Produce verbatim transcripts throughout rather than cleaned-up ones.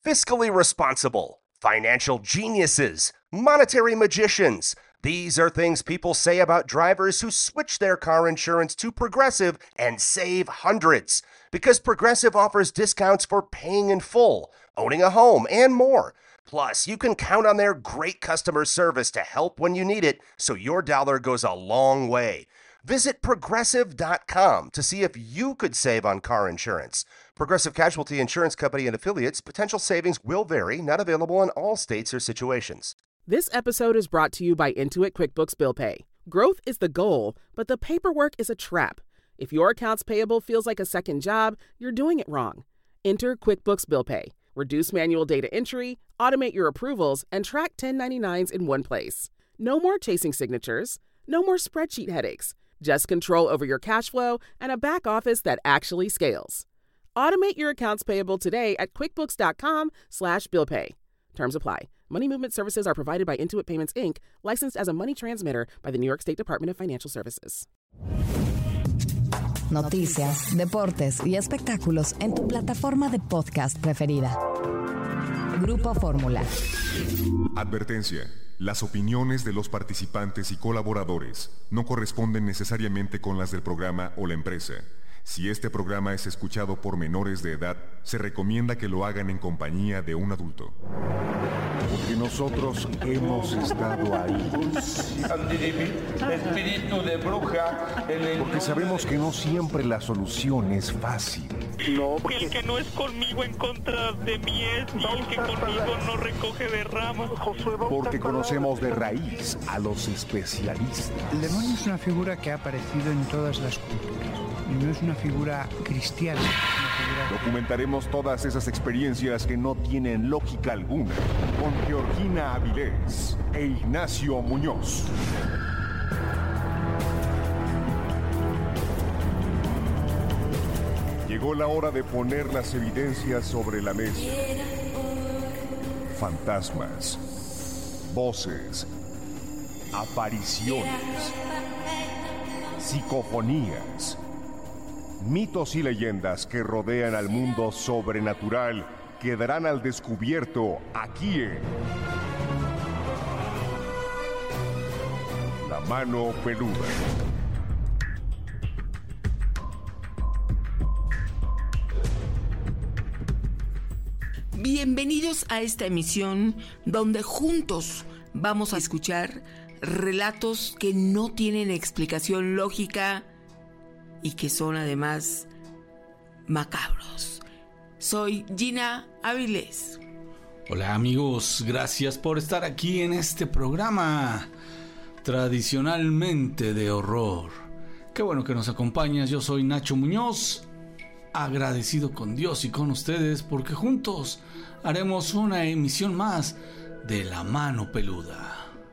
fiscally responsible, financial geniuses, monetary magicians. These are things people say about drivers who switch their car insurance to Progressive and save hundreds. Because Progressive offers discounts for paying in full, owning a home, and more. Plus, you can count on their great customer service to help when you need it, so your dollar goes a long way. Visit Progressive dot com to see if you could save on car insurance. Progressive Casualty Insurance Company and Affiliates. Potential savings will vary. Not available in all states or situations. This episode is brought to you by Intuit QuickBooks Bill Pay. Growth is the goal, but the paperwork is a trap. If your accounts payable feels like a second job, you're doing it wrong. Enter QuickBooks Bill Pay. Reduce manual data entry, automate your approvals, and track ten ninety-nines in one place. No more chasing signatures. No more spreadsheet headaches. Just control over your cash flow and a back office that actually scales. Automate your accounts payable today at QuickBooks dot com slash bill pay. Terms apply. Money movement services are provided by Intuit Payments, Incorporated, licensed as a money transmitter by the New York State Department of Financial Services. Noticias, deportes y espectáculos en tu plataforma de podcast preferida. Grupo Fórmula. Advertencia. Las opiniones de los participantes y colaboradores no corresponden necesariamente con las del programa o la empresa. Si este programa es escuchado por menores de edad, se recomienda que lo hagan en compañía de un adulto. Porque nosotros hemos estado ahí. Espíritu de bruja. Porque sabemos que no siempre la solución es fácil. No, porque el que no es conmigo en contra de mí es, y el que conmigo no recoge de ramas. Porque conocemos de raíz a los especialistas. El demonio es una figura que ha aparecido en todas las culturas. Y no es una figura cristiana. Es una figura... Documentaremos todas esas experiencias que no tienen lógica alguna con Georgina Avilés e Ignacio Muñoz. Llegó la hora de poner las evidencias sobre la mesa. Fantasmas, voces, apariciones, psicofonías, mitos y leyendas que rodean al mundo sobrenatural quedarán al descubierto aquí en La Mano Peluda. Bienvenidos a esta emisión donde juntos vamos a escuchar relatos que no tienen explicación lógica y que son además macabros. Soy Gina Avilés. Hola amigos, gracias por estar aquí en este programa tradicionalmente de horror. Qué bueno que nos acompañas, yo soy Nacho Muñoz, agradecido con Dios y con ustedes porque juntos haremos una emisión más de La Mano Peluda.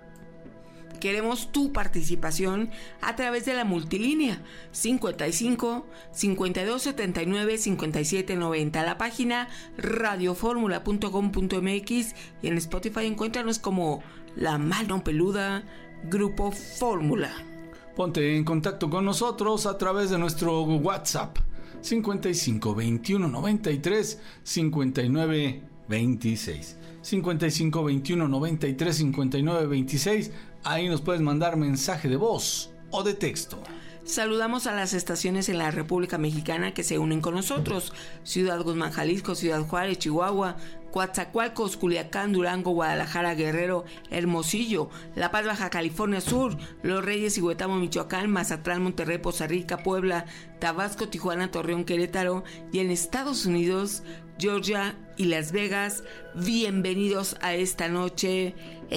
Queremos tu participación a través de la multilínea cincuenta y cinco, cincuenta y dos, setenta y nueve, cincuenta y siete, noventa, la página radioformula punto com punto m x y en Spotify encuéntranos como La Mano Peluda, Grupo Fórmula. Ponte en contacto con nosotros a través de nuestro WhatsApp cincuenta y cinco, veintiuno, noventa y tres, cincuenta y nueve, veintiséis. cincuenta y cinco, veintiuno, noventa y tres, cincuenta y nueve, veintiséis. Ahí nos puedes mandar mensaje de voz o de texto. Saludamos a las estaciones en la República Mexicana que se unen con nosotros: Ciudad Guzmán, Jalisco, Ciudad Juárez, Chihuahua, Coatzacoalcos, Culiacán, Durango, Guadalajara, Guerrero, Hermosillo, La Paz, Baja California Sur, Los Reyes y Huetamo, Michoacán, Mazatlán, Monterrey, Poza Rica, Puebla, Tabasco, Tijuana, Torreón, Querétaro y en Estados Unidos, Georgia y Las Vegas. Bienvenidos a esta noche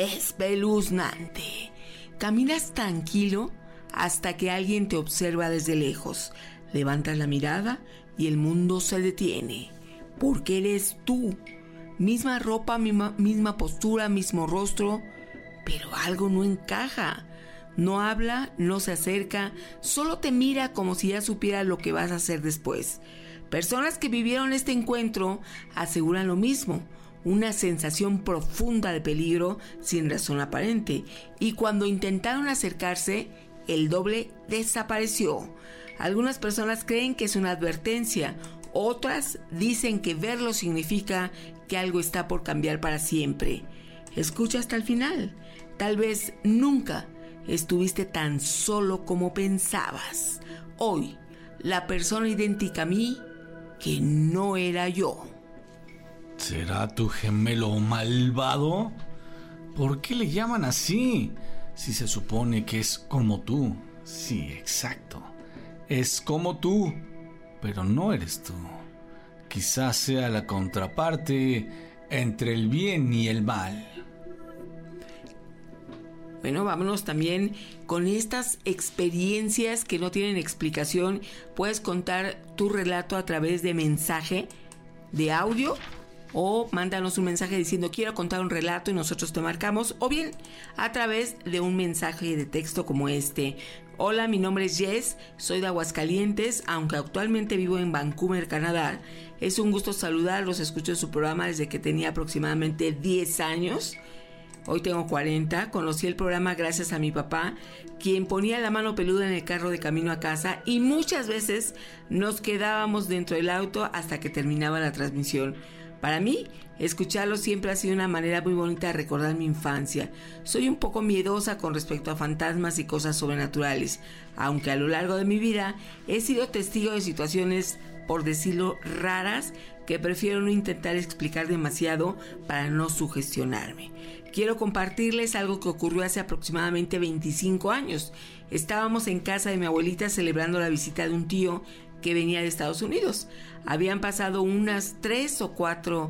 espeluznante. Caminas tranquilo hasta que alguien te observa desde lejos. Levantas la mirada y el mundo se detiene, porque eres tú. Misma ropa, misma, misma postura, mismo rostro, pero algo no encaja. No habla, no se acerca, solo te mira como si ya supiera lo que vas a hacer después. Personas que vivieron este encuentro aseguran lo mismo: una sensación profunda de peligro sin razón aparente, y cuando intentaron acercarse, el doble desapareció. Algunas personas creen que es una advertencia, otras dicen que verlo significa que algo está por cambiar para siempre. Escucha hasta el final. Tal vez nunca estuviste tan solo como pensabas. Hoy, la persona idéntica a mí, que no era yo. ¿Será tu gemelo malvado? ¿Por qué le llaman así? Si se supone que es como tú. Sí, exacto. Es como tú, pero no eres tú. Quizás sea la contraparte entre el bien y el mal. Bueno, vámonos también con estas experiencias que no tienen explicación. Puedes contar tu relato a través de mensaje de audio o mándanos un mensaje diciendo quiero contar un relato y nosotros te marcamos, o bien a través de un mensaje de texto como este. Hola, mi nombre es Jess, soy de Aguascalientes, aunque actualmente vivo en Vancouver, Canadá. Es un gusto saludarlos, escucho su programa desde que tenía aproximadamente diez años. Hoy tengo cuarenta, conocí el programa gracias a mi papá, quien ponía la mano peluda en el carro de camino a casa y muchas veces nos quedábamos dentro del auto hasta que terminaba la transmisión. Para mí, escucharlo siempre ha sido una manera muy bonita de recordar mi infancia. Soy un poco miedosa con respecto a fantasmas y cosas sobrenaturales, aunque a lo largo de mi vida he sido testigo de situaciones, por decirlo, raras, que prefiero no intentar explicar demasiado para no sugestionarme. Quiero compartirles algo que ocurrió hace aproximadamente veinticinco años. Estábamos en casa de mi abuelita celebrando la visita de un tío que venía de Estados Unidos. Habían pasado unas tres o cuatro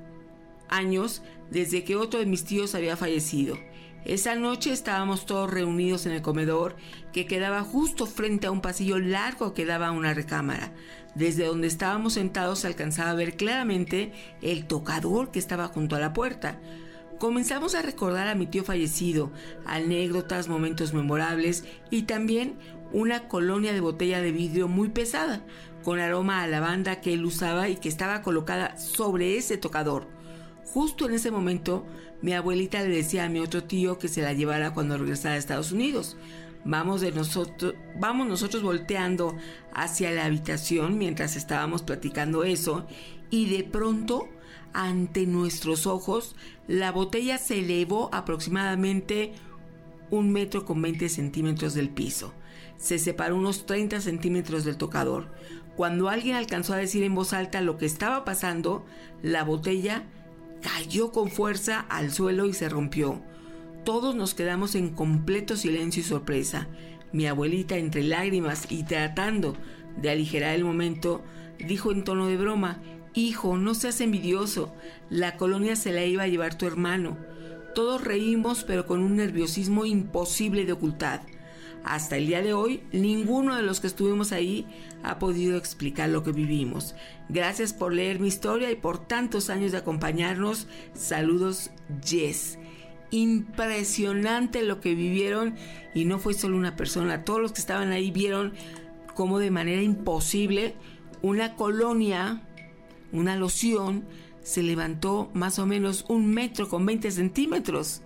años desde que otro de mis tíos había fallecido. Esa noche estábamos todos reunidos en el comedor, que quedaba justo frente a un pasillo largo que daba a una recámara. Desde donde estábamos sentados se alcanzaba a ver claramente el tocador que estaba junto a la puerta. Comenzamos a recordar a mi tío fallecido, anécdotas, momentos memorables y también una colonia de botella de vidrio muy pesada, con aroma a lavanda que él usaba y que estaba colocada sobre ese tocador. Justo en ese momento, mi abuelita le decía a mi otro tío que se la llevara cuando regresara a Estados Unidos. Vamos, de nosotros, vamos nosotros volteando hacia la habitación mientras estábamos platicando eso, y de pronto, ante nuestros ojos, la botella se elevó aproximadamente un metro con veinte centímetros del piso. Se separó unos treinta centímetros del tocador. Cuando alguien alcanzó a decir en voz alta lo que estaba pasando, la botella cayó con fuerza al suelo y se rompió. Todos nos quedamos en completo silencio y sorpresa. Mi abuelita, entre lágrimas y tratando de aligerar el momento, dijo en tono de broma: «Hijo, no seas envidioso, la colonia se la iba a llevar tu hermano». Todos reímos, pero con un nerviosismo imposible de ocultar. Hasta el día de hoy, ninguno de los que estuvimos ahí ha podido explicar lo que vivimos. Gracias por leer mi historia y por tantos años de acompañarnos. Saludos, Jess. Impresionante lo que vivieron, y no fue solo una persona. Todos los que estaban ahí vieron cómo de manera imposible una colonia, una loción, se levantó más o menos un metro con veinte centímetros.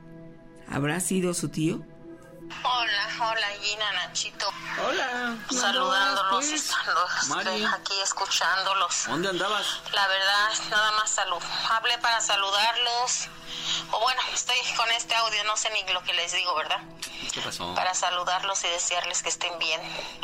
¿Habrá sido su tío? Hola, hola Gina, Nachito. Hola. Saludándolos, pues, estando aquí escuchándolos. ¿Dónde andabas? La verdad, nada más salud. Hablé para saludarlos. O bueno, estoy con este audio, no sé ni lo que les digo, ¿verdad? ¿Qué pasó? Para saludarlos y desearles que estén bien,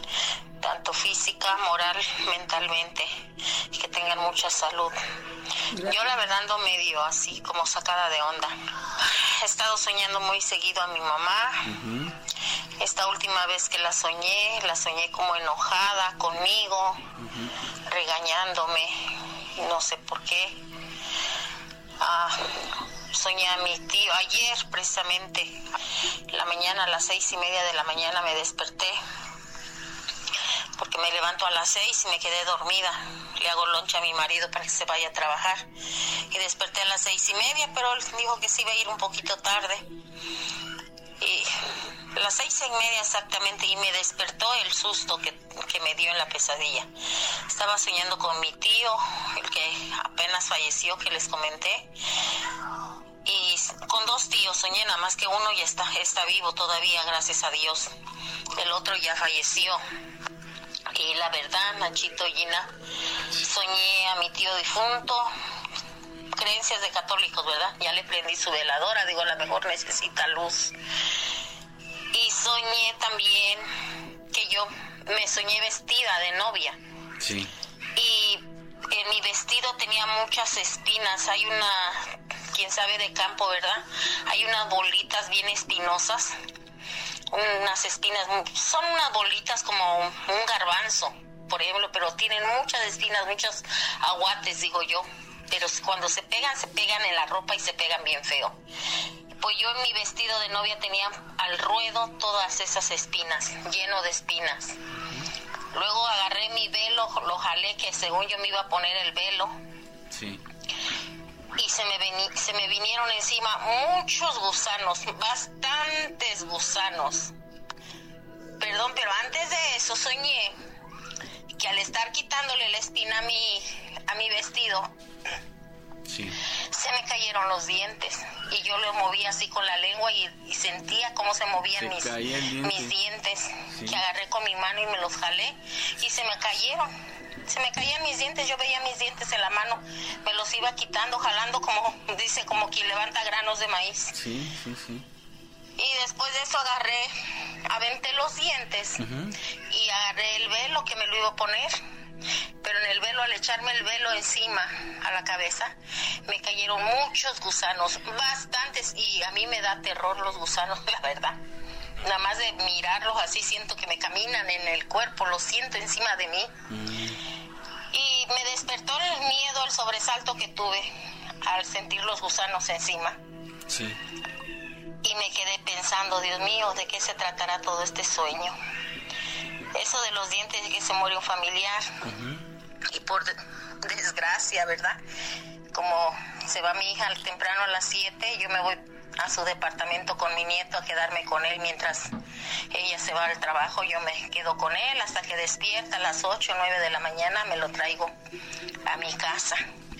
tanto física, moral, mentalmente, y que tengan mucha salud. Gracias. Yo la verdad ando medio así, como sacada de onda. He estado soñando muy seguido a mi mamá. Uh-huh. Esta última vez que la soñé, la soñé como enojada conmigo, uh-huh. regañándome, no sé por qué. Ah... Soñé a mi tío ayer, precisamente, la mañana, a las seis y media de la mañana me desperté, porque me levanto a las seis y me quedé dormida. Le hago lonche a mi marido para que se vaya a trabajar, y desperté a las seis y media, pero él dijo que sí iba a ir un poquito tarde. Y a las seis y media exactamente, y me despertó el susto que, que me dio en la pesadilla. Estaba soñando con mi tío, el que apenas falleció, que les comenté. Y con dos tíos soñé, nada más que uno ya está, está vivo todavía, gracias a Dios. El otro ya falleció. Y la verdad, Nachito, Gina, soñé a mi tío difunto, creencias de católicos, ¿verdad? Ya le prendí su veladora, digo, a lo mejor necesita luz. Y soñé también que yo me soñé vestida de novia. Sí. Y en mi vestido tenía muchas espinas. Hay una, quién sabe de campo, ¿verdad? Hay unas bolitas bien espinosas. Unas espinas, son unas bolitas como un garbanzo, por ejemplo, pero tienen muchas espinas, muchos aguates, digo yo. Pero cuando se pegan, se pegan en la ropa y se pegan bien feo. Pues yo en mi vestido de novia tenía al ruedo todas esas espinas, lleno de espinas. Luego agarré mi velo, lo jalé, que según yo me iba a poner el velo. Sí. Y se me, veni- se me vinieron encima muchos gusanos, bastantes gusanos. Perdón, pero antes de eso soñé que al estar quitándole la espina a mi, a mi vestido, sí, se me cayeron los dientes. Y yo lo movía así con la lengua y, y sentía cómo se movían se mis, diente. mis dientes. Sí. Que agarré con mi mano y me los jalé y se me cayeron. Se me caían mis dientes, yo veía mis dientes en la mano, me los iba quitando, jalando como, dice, como quien levanta granos de maíz. Sí, sí, sí. Y después de eso agarré, aventé los dientes Uh-huh. y agarré el velo que me lo iba a poner. Pero en el velo, al echarme el velo encima a la cabeza, me cayeron muchos gusanos, bastantes, y a mí me da terror los gusanos, la verdad. Nada más de mirarlos así siento que me caminan en el cuerpo, los siento encima de mí. Mm. Y me despertó el miedo, el sobresalto que tuve al sentir los gusanos encima. Sí. Y me quedé pensando, Dios mío, ¿de qué se tratará todo este sueño? Eso de los dientes, de que se muere un familiar. Uh-huh. Y por de- desgracia, ¿verdad? Como se va mi hija temprano a las siete, yo me voy a su departamento con mi nieto a quedarme con él mientras ella se va al trabajo. Yo me quedo con él hasta que despierta a las ocho o nueve de la mañana, me lo traigo a mi casa.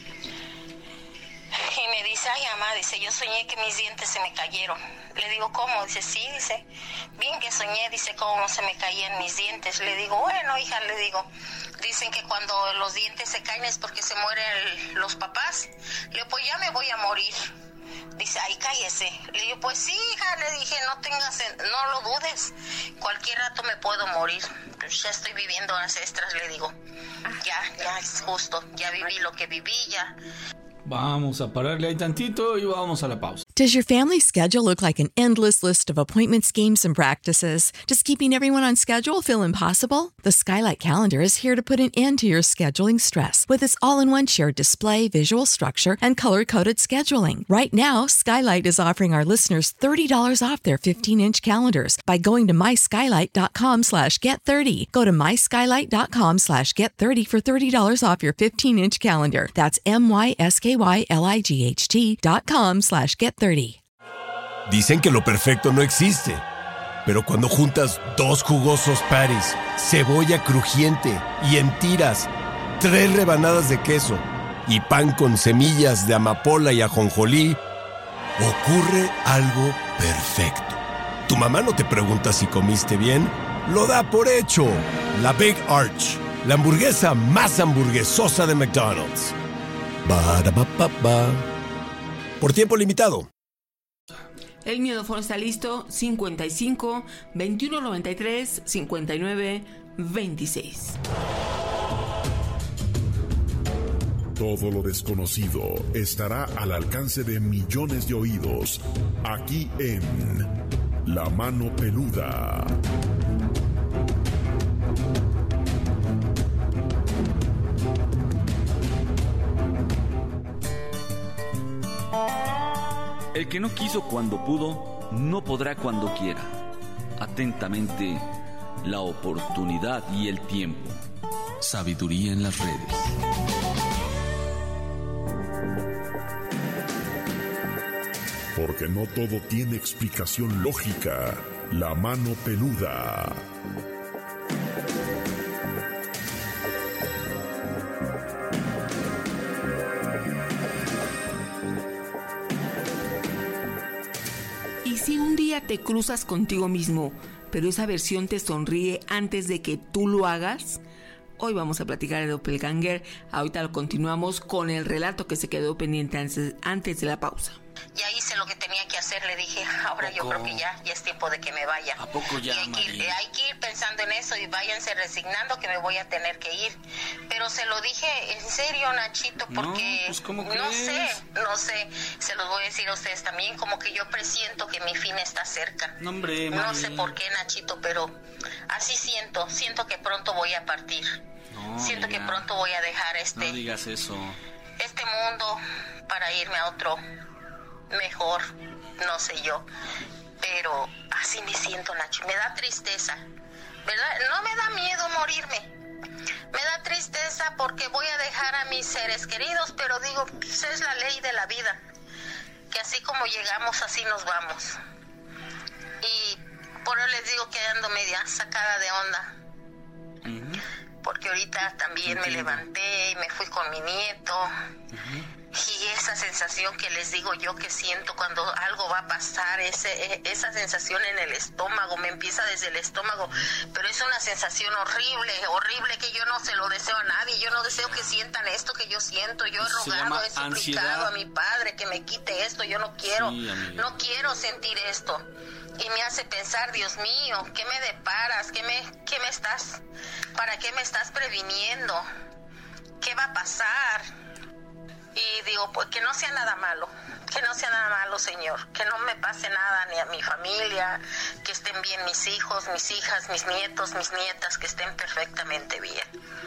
Y me dice, ay, mamá, dice, yo soñé que mis dientes se me cayeron. Le digo, ¿cómo? Dice, sí, dice, bien que soñé, dice, cómo se me caían mis dientes. Le digo, bueno, hija, le digo, dicen que cuando los dientes se caen es porque se mueren el, los papás. Le digo, pues ya me voy a morir. Dice, ay, cállese. Le digo, pues sí, hija, le dije, no tengas, no lo dudes. Cualquier rato me puedo morir. Ya estoy viviendo horas extras, le digo. Ya, ya es justo, ya viví lo que viví, ya. Vamos a pararle ahí tantito y vamos a la pausa. Does your family schedule look like an endless list of appointments, games, and practices? Does keeping everyone on schedule feel impossible? The Skylight Calendar is here to put an end to your scheduling stress with its all-in-one shared display, visual structure, and color-coded scheduling. Right now, Skylight is offering our listeners thirty dollars off their fifteen-inch calendars by going to myskylight.com slash get thirty. Go to myskylight.com slash get thirty for thirty dollars off your fifteen-inch calendar. That's M-Y-S-K-Y-L-I-G-H-T dot com slash get thirty. Dicen que lo perfecto no existe, pero cuando juntas dos jugosos patties, cebolla crujiente y en tiras, tres rebanadas de queso y pan con semillas de amapola y ajonjolí, ocurre algo perfecto. Tu mamá no te pregunta si comiste bien, lo da por hecho. La Big Arch, la hamburguesa más hamburguesosa de McDonald's. Ba-da-ba-ba-ba. Por tiempo limitado. El miedofono está listo, cincuenta y cinco, veintiuno noventa y tres, cincuenta y nueve, veintiséis. Todo lo desconocido estará al alcance de millones de oídos, aquí en La Mano Peluda. El que no quiso cuando pudo, no podrá cuando quiera. Atentamente, la oportunidad y el tiempo. Sabiduría en las redes. Porque no todo tiene explicación lógica. La Mano Peluda. ¿Y si un día te cruzas contigo mismo, pero esa versión te sonríe antes de que tú lo hagas? Hoy vamos a platicar de Doppelganger. Ahorita lo continuamos con el relato que se quedó pendiente antes, antes de la pausa. Ya hice lo que tenía que hacer, le dije, ahora yo creo que ya, ya es tiempo de que me vaya. ¿A poco ya, y hay, que ir, hay que ir pensando en eso y váyanse resignando que me voy a tener que ir. Pero se lo dije en serio, Nachito, porque no, pues, ¿cómo no crees? sé, no sé, se los voy a decir a ustedes también, como que yo presiento que mi fin está cerca. No, hombre, no Mari. sé por qué, Nachito, pero así siento, siento que pronto voy a partir. No, siento diga, que pronto voy a dejar este, no digas eso. este mundo para irme a otro mejor, no sé yo, pero así me siento, Nacho. Me da tristeza, ¿verdad? No me da miedo morirme, me da tristeza porque voy a dejar a mis seres queridos, pero digo, pues es la ley de la vida, que así como llegamos, así nos vamos. Y por eso les digo que ando media sacada de onda, uh-huh. porque ahorita también uh-huh. me levanté y me fui con mi nieto, uh-huh. y esa sensación que les digo yo que siento cuando algo va a pasar, ese, esa sensación en el estómago, me empieza desde el estómago, pero es una sensación horrible, horrible que yo no se lo deseo a nadie, yo no deseo que sientan esto que yo siento, yo he rogado, he suplicado ansiedad. a mi padre que me quite esto, yo no quiero, sí, no quiero sentir esto, y me hace pensar, Dios mío, ¿qué me deparas? ¿Qué me, qué me estás, para qué me estás previniendo? ¿Qué va a pasar? Y digo, pues que no sea nada malo, que no sea nada malo, Señor, que no me pase nada ni a mi familia, que estén bien mis hijos, mis hijas, mis nietos, mis nietas, que estén perfectamente bien.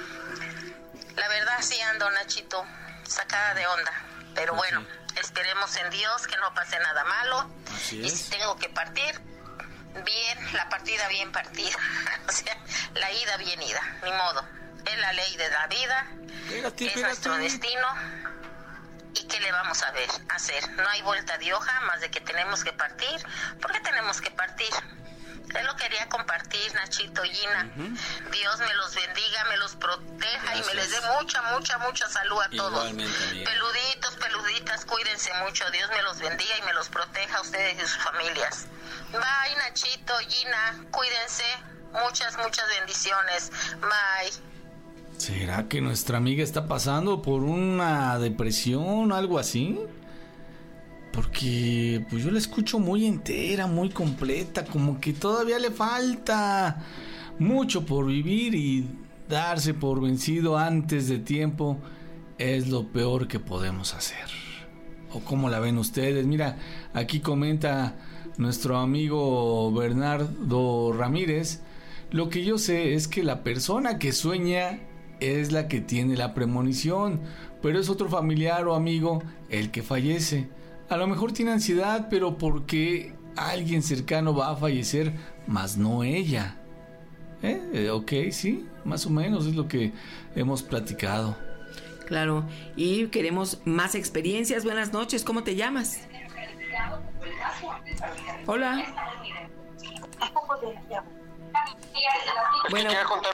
La verdad sí ando, Nachito, sacada de onda, pero bueno, esperemos en Dios que no pase nada malo. Y si tengo que partir, bien, la partida bien partida, o sea, la ida bien ida, ni modo, es la ley de la vida, pégate, es pégate. Nuestro destino. ¿Y qué le vamos a ver, hacer? No hay vuelta de hoja más de que tenemos que partir. ¿Por qué tenemos que partir? Él lo quería compartir, Nachito, Gina. Uh-huh. Dios me los bendiga, me los proteja. Gracias. Y me les dé mucha, mucha, mucha salud a todos. Peluditos, peluditas, cuídense mucho. Dios me los bendiga y me los proteja a ustedes y sus familias. Bye, Nachito, Gina, cuídense. Muchas, muchas bendiciones. Bye. ¿Será que nuestra amiga está pasando por una depresión o algo así? Porque pues yo la escucho muy entera, muy completa, como que todavía le falta mucho por vivir, y darse por vencido antes de tiempo es lo peor que podemos hacer. ¿O cómo la ven ustedes? Mira, aquí comenta nuestro amigo Bernardo Ramírez: lo que yo sé es que la persona que sueña es la que tiene la premonición, pero es otro familiar o amigo el que fallece. A lo mejor tiene ansiedad, pero porque alguien cercano va a fallecer, más no ella. ¿Eh? Ok, sí, más o menos es lo que hemos platicado. Claro, y queremos más experiencias. Buenas noches, ¿cómo te llamas? Hola. Bueno,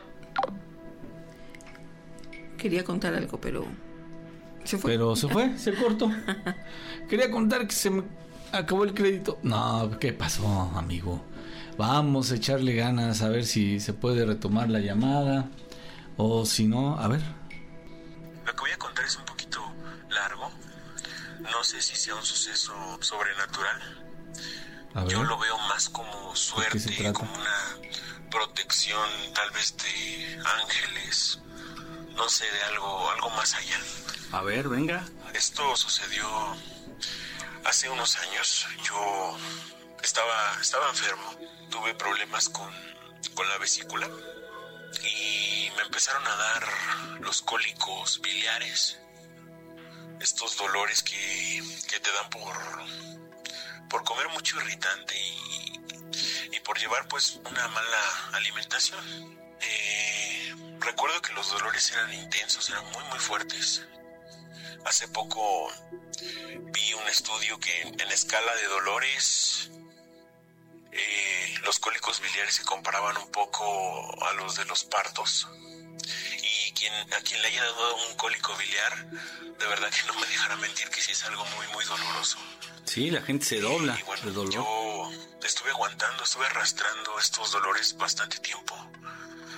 quería contar algo, pero se fue. Pero se fue, se cortó. Quería contar que se me acabó el crédito. No, ¿qué pasó, amigo? Vamos a echarle ganas a ver si se puede retomar la llamada. O si no, a ver. Lo que voy a contar es un poquito largo. No sé si sea un suceso sobrenatural. A ver. Yo lo veo más como suerte, como una protección, tal vez de ángeles. No sé, de algo, algo más allá. A ver, venga. Esto sucedió hace unos años. Yo estaba, estaba enfermo. Tuve problemas con, con la vesícula. Y me empezaron a dar los cólicos biliares. Estos dolores que, que te dan por, por comer mucho irritante y, y por llevar pues una mala alimentación. Eh, recuerdo que los dolores eran intensos, eran muy muy fuertes. Hace poco vi un estudio que en escala de dolores eh, los cólicos biliares se comparaban un poco a los de los partos. Y quien, a quien le haya dado un cólico biliar, de verdad que no me dejará mentir que sí es algo muy muy doloroso. Sí, la gente se dobla y, bueno, de dolor. Yo estuve aguantando, estuve arrastrando estos dolores bastante tiempo.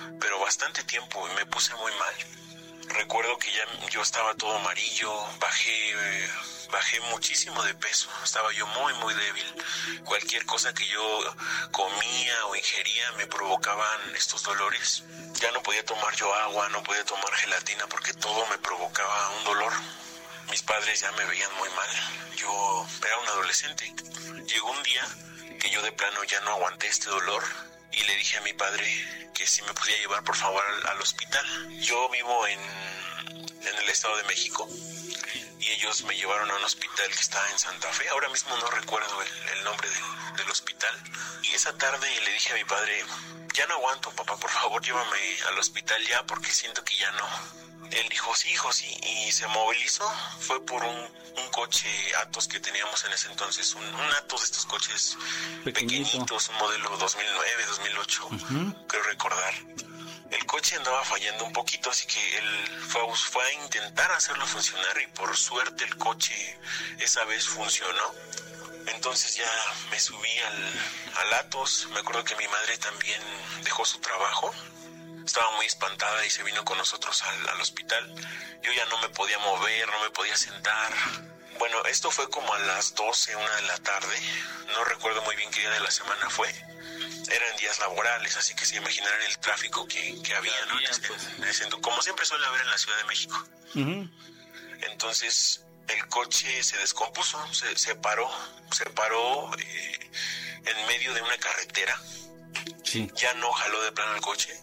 pero bastante tiempo, y me puse muy mal. Recuerdo que ya yo estaba todo amarillo, bajé, eh, bajé muchísimo de peso, estaba yo muy muy débil. Cualquier cosa que yo comía o ingería me provocaban estos dolores. Ya no podía tomar yo agua, no podía tomar gelatina porque todo me provocaba un dolor. Mis padres ya me veían muy mal, yo era un adolescente. Llegó un día que yo de plano ya no aguanté este dolor y le dije a mi padre que si me podía llevar por favor al, al hospital. Yo vivo en, en el Estado de México y ellos me llevaron a un hospital que está en Santa Fe. Ahora mismo no recuerdo el, el nombre del, del hospital. Y esa tarde le dije a mi padre, ya no aguanto, papá, por favor llévame al hospital ya porque siento que ya no. Él dijo, sí, hijo, sí, y se movilizó. Fue por un, un coche Atos que teníamos en ese entonces, un, un Atos de estos coches Pequeñito. pequeñitos, un modelo dos mil nueve, dos mil ocho, uh-huh. creo recordar. El coche andaba fallando un poquito, así que él fue, fue a intentar hacerlo funcionar y por suerte el coche esa vez funcionó. Entonces ya me subí al, al Atos. Me acuerdo que mi madre también dejó su trabajo. Estaba muy espantada y se vino con nosotros al, al hospital. Yo ya no me podía mover, no me podía sentar. Bueno, esto fue como a las doce, una de la tarde. No recuerdo muy bien qué día de la semana fue. Eran días laborales, así que se imaginarán el tráfico que, que había, ¿no? En ese, en ese, como siempre suele haber en la Ciudad de México. Uh-huh. Entonces, el coche se descompuso, se, se paró, se paró eh, en medio de una carretera. Sí. Ya no jaló de plano el coche.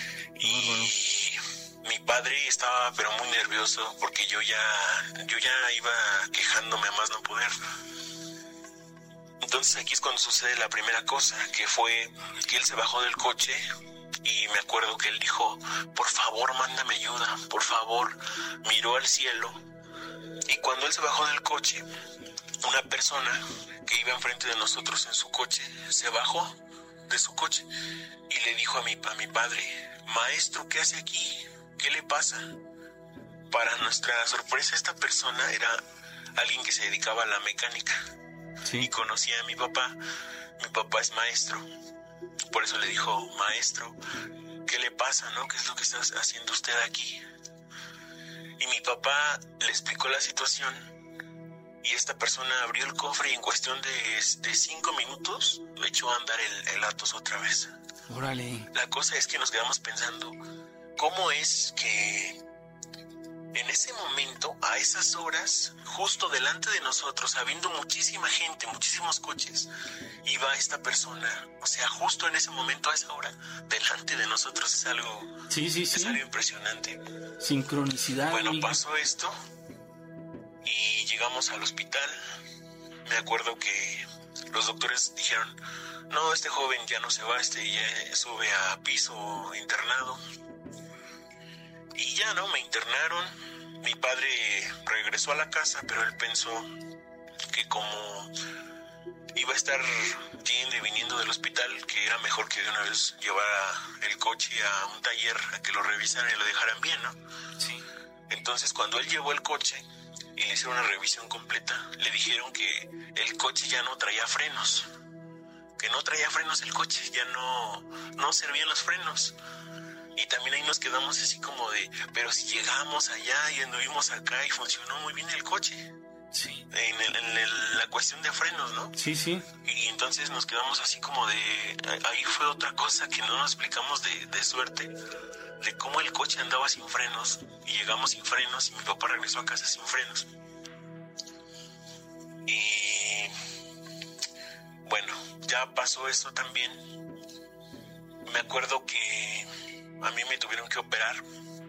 Y mi padre estaba pero muy nervioso porque yo ya yo ya iba quejándome a más no poder. Entonces aquí es cuando sucede la primera cosa, que fue que él se bajó del coche y me acuerdo que él dijo, por favor, mándame ayuda, por favor. Miró al cielo y cuando él se bajó del coche, una persona que iba enfrente de nosotros en su coche se bajó de su coche y le dijo a mi, a mi padre, maestro, ¿qué hace aquí? ¿Qué le pasa? Para nuestra sorpresa, esta persona era alguien que se dedicaba a la mecánica. Sí. Y conocía a mi papá. Mi papá es maestro. Por eso le dijo, maestro, ¿qué le pasa, no? ¿Qué es lo que está haciendo usted aquí? Y mi papá le explicó la situación. Y esta persona abrió el cofre y en cuestión de, de cinco minutos le echó a andar el, el Atos otra vez. Órale. La cosa es que nos quedamos pensando, ¿cómo es que en ese momento, a esas horas, justo delante de nosotros, habiendo muchísima gente, muchísimos coches, iba esta persona? O sea, justo en ese momento, a esa hora, delante de nosotros, es algo, sí, sí, sí. Es algo impresionante. Sincronicidad. Bueno, amigo. Pasó esto y llegamos al hospital. Me acuerdo que los doctores dijeron, no, este joven ya no se va, este ya sube a piso internado. Y ya no, me internaron. Mi padre regresó a la casa, pero él pensó que como iba a estar yendo y viniendo del hospital, que era mejor que de una vez llevara el coche a un taller a que lo revisaran y lo dejaran bien, ¿no? Sí. Entonces, cuando él llevó el coche y le hicieron una revisión completa, le dijeron que el coche ya no traía frenos. Que no traía frenos el coche, ya no, no servían los frenos. Y también ahí nos quedamos así como de, pero si llegamos allá y anduvimos acá y funcionó muy bien el coche. Sí. En, el, en el, la cuestión de frenos, ¿no? Sí, sí. Y entonces nos quedamos así como de, ahí fue otra cosa que no nos explicamos de, de suerte, de cómo el coche andaba sin frenos y llegamos sin frenos y mi papá regresó a casa sin frenos. Y bueno, ya pasó eso también. Me acuerdo que a mí me tuvieron que operar.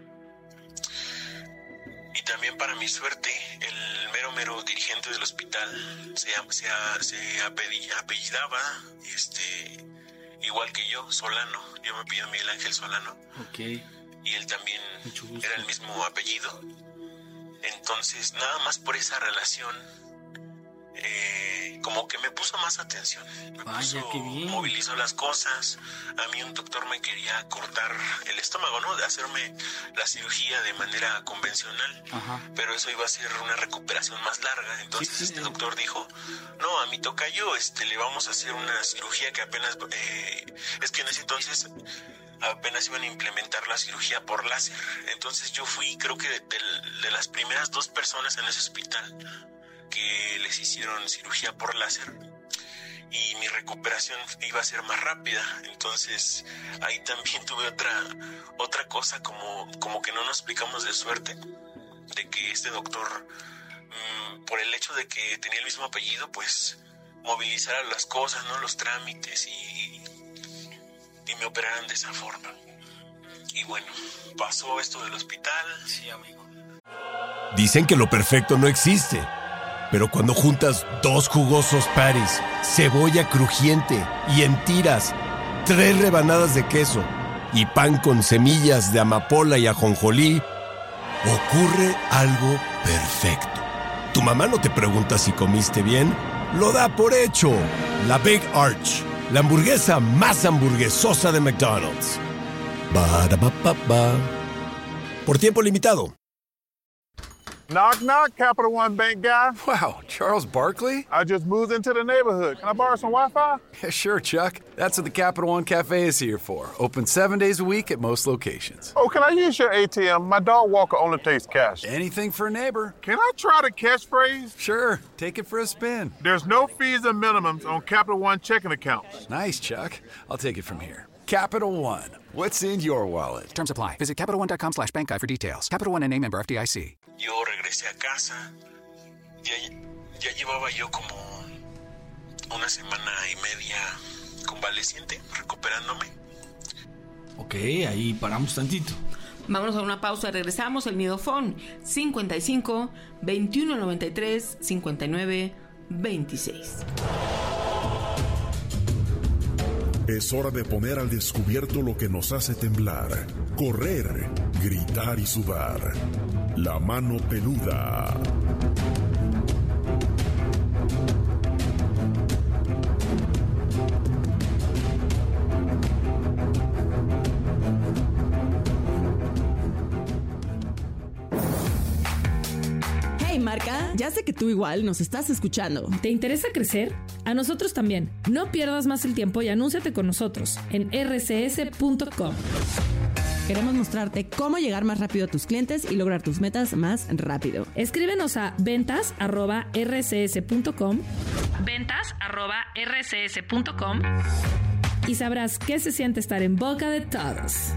Y también para mi suerte, el mero mero dirigente del hospital se, se, se apellidaba este, igual que yo, Solano. Yo me pido Miguel Ángel Solano. Ok. Y él también era el mismo apellido. Entonces, nada más por esa relación, eh, como que me puso más atención. Me Vaya, puso, qué bien. movilizó las cosas. A mí un doctor me quería cortar el estómago, ¿no? De hacerme la cirugía de manera convencional. Ajá. Pero eso iba a ser una recuperación más larga. Entonces Sí, sí, este sí. doctor dijo, no, a mi tocayo este, le vamos a hacer una cirugía que apenas... Eh, es que en ese entonces apenas iban a implementar la cirugía por láser. Entonces yo fui, creo que de, de, de las primeras dos personas en ese hospital que les hicieron cirugía por láser, y mi recuperación iba a ser más rápida. Entonces ahí también tuve otra otra cosa, como, como que no nos explicamos de suerte, de que este doctor, mmm, por el hecho de que tenía el mismo apellido, pues movilizara las cosas, ¿no? Los trámites, y, y me operaran de esa forma. Y bueno, pasó esto del hospital. Sí, amigo. Dicen que lo perfecto no existe, pero cuando juntas dos jugosos patties, cebolla crujiente y en tiras, tres rebanadas de queso y pan con semillas de amapola y ajonjolí, ocurre algo perfecto. Tu mamá no te pregunta si comiste bien, lo da por hecho. La Big Arch, la hamburguesa más hamburguesosa de McDonald's. Ba-da-ba-ba-ba. Por tiempo limitado. Knock, knock, Capital One Bank guy. Wow, Charles Barkley? I just moved into the neighborhood. Can I borrow some Wi-Fi? Yeah, sure, Chuck. That's what the Capital One Cafe is here for. Open seven days a week at most locations. Oh, can I use your A T M? My dog Walker only takes cash. Anything for a neighbor. Can I try the catchphrase? Sure, take it for a spin. There's no fees and minimums on Capital One checking accounts. Nice, Chuck. I'll take it from here. Capital One. What's in your wallet? Terms apply. Visit CapitalOne.com slash bank guide for details. Capital One N A member F D I C. Yo regresé a casa. Ya, ya llevaba yo como una semana y media convaleciente, recuperándome. Ok, ahí paramos tantito. Vámonos a una pausa, regresamos. El Midofón cincuenta y cinco, veintiuno noventa y tres, cincuenta y nueve, veintiséis. Es hora de poner al descubierto lo que nos hace temblar, correr, gritar y sudar. La mano peluda. Hey, marca, ya sé que tú igual nos estás escuchando. ¿Te interesa crecer? A nosotros también. No pierdas más el tiempo y anúnciate con nosotros en r c s punto com. Queremos mostrarte cómo llegar más rápido a tus clientes y lograr tus metas más rápido. Escríbenos a ventas arroba r c s punto com, ventas arroba r c s punto com, y sabrás qué se siente estar en boca de todos.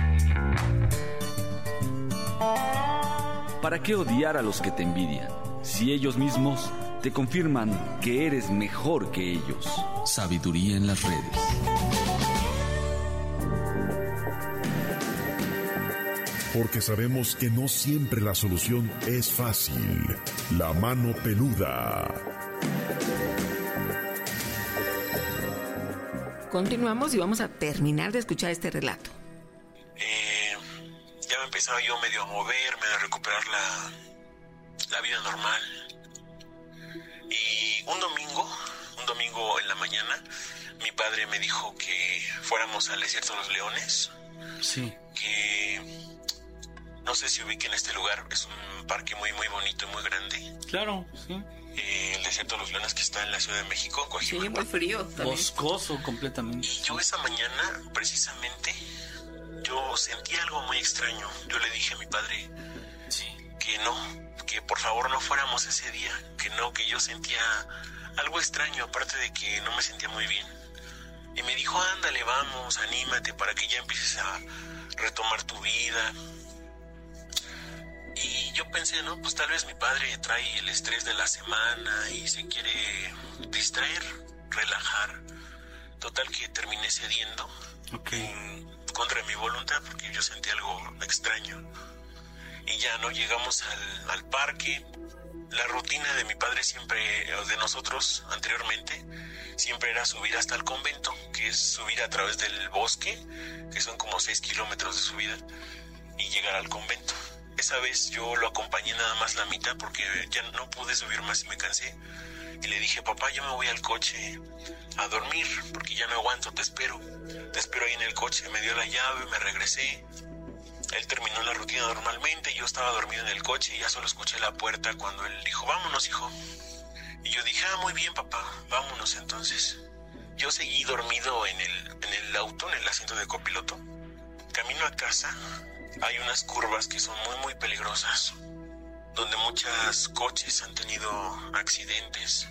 ¿Para qué odiar a los que te envidian? Si ellos mismos te confirman que eres mejor que ellos. Sabiduría en las redes. Porque sabemos que no siempre la solución es fácil. La mano peluda. Continuamos y vamos a terminar de escuchar este relato. Eh, ya me empezaba yo medio a moverme, a recuperar la, la vida normal. Y un domingo, un domingo en la mañana, mi padre me dijo que fuéramos al Desierto de los Leones. Sí. Que no sé si ubiquen este lugar, es un parque muy muy bonito y muy grande. Claro, sí. Eh, el Desierto de los Leones, que está en la Ciudad de México, Coajimalpa. Sí, muy frío también. Boscoso completamente. Y yo esa mañana, precisamente, yo sentí algo muy extraño. Yo le dije a mi padre sí. que no, que por favor no fuéramos ese día, que no, que yo sentía algo extraño, aparte de que no me sentía muy bien. Y me dijo, ándale, vamos, anímate para que ya empieces a retomar tu vida. Y yo pensé, no, pues tal vez mi padre trae el estrés de la semana y se quiere distraer, relajar. Total que terminé cediendo, okay. en contra de mi voluntad, porque yo sentí algo extraño. Y ya no llegamos al, al parque. La rutina de mi padre siempre, o de nosotros anteriormente, siempre era subir hasta el convento, que es subir a través del bosque, que son como seis kilómetros de subida, y llegar al convento. Esa vez yo lo acompañé nada más la mitad porque ya no pude subir más y me cansé. Y le dije, papá, yo me voy al coche a dormir porque ya no aguanto, te espero. Te espero ahí en el coche. Me dio la llave, me regresé. Él terminó la rutina normalmente, yo estaba dormido en el coche y ya solo escuché la puerta cuando él dijo, vámonos, hijo. Y yo dije, ah, muy bien, papá, vámonos entonces. Yo seguí dormido en el, en el auto, en el asiento de copiloto. camino a casa hay unas curvas que son muy muy peligrosas, donde muchos coches han tenido accidentes.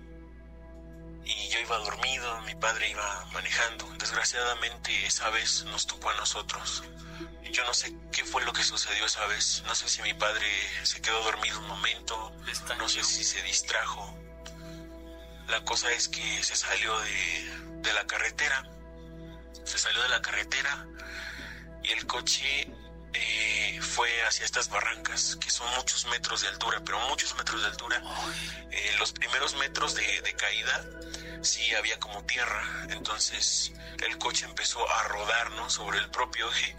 Y yo iba dormido, mi padre iba manejando. Desgraciadamente esa vez nos tocó a nosotros. Yo no sé qué fue lo que sucedió esa vez. No sé si mi padre se quedó dormido un momento, no sé si se distrajo. La cosa es que se salió de, de la carretera. Se salió de la carretera y el coche eh, fue hacia estas barrancas que son muchos metros de altura, pero muchos metros de altura. Eh, los primeros metros de, de caída sí había como tierra, entonces el coche empezó a rodar, ¿no?, sobre el propio eje.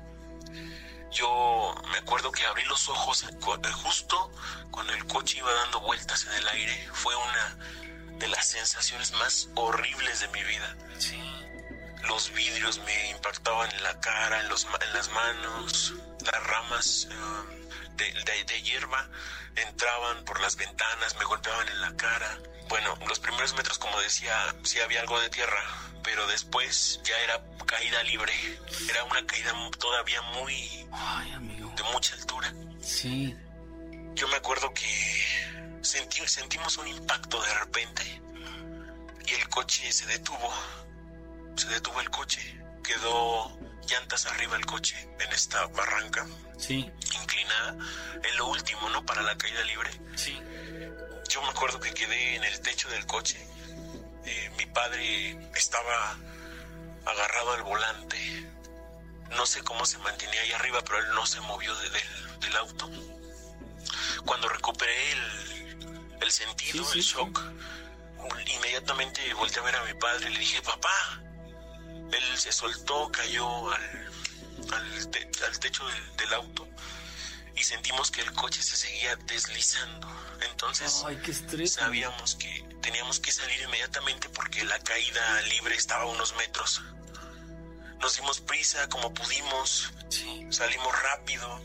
Yo me acuerdo que abrí los ojos justo cuando el coche iba dando vueltas en el aire. Fue una de las sensaciones más horribles de mi vida. Sí. Los vidrios me impactaban en la cara, en, los, en las manos. Las ramas uh, de, de, de hierba entraban por las ventanas, me golpeaban en la cara. Bueno, los primeros metros, como decía, sí había algo de tierra, pero después ya era caída libre. Era una caída todavía muy... Ay, amigo. De mucha altura. Sí. Yo me acuerdo que sentí, sentimos un impacto de repente y el coche se detuvo. Se detuvo el coche. Quedó llantas arriba el coche en esta barranca. Sí. Inclinada. En lo último, ¿no?, para la caída libre. Sí. Yo me acuerdo que quedé en el techo del coche. Eh, mi padre estaba agarrado al volante. No sé cómo se mantenía ahí arriba, pero él no se movió de, del, del auto. Cuando recuperé el, el sentido, sí, sí, el shock, sí. Inmediatamente volteé a ver a mi padre y le dije, papá. Él se soltó, cayó al, al, te, al techo del, del auto y sentimos que el coche se seguía deslizando. Entonces Ay, qué estrés, sabíamos que teníamos que salir inmediatamente porque la caída libre estaba a unos metros. Nos dimos prisa como pudimos, sí. Salimos rápido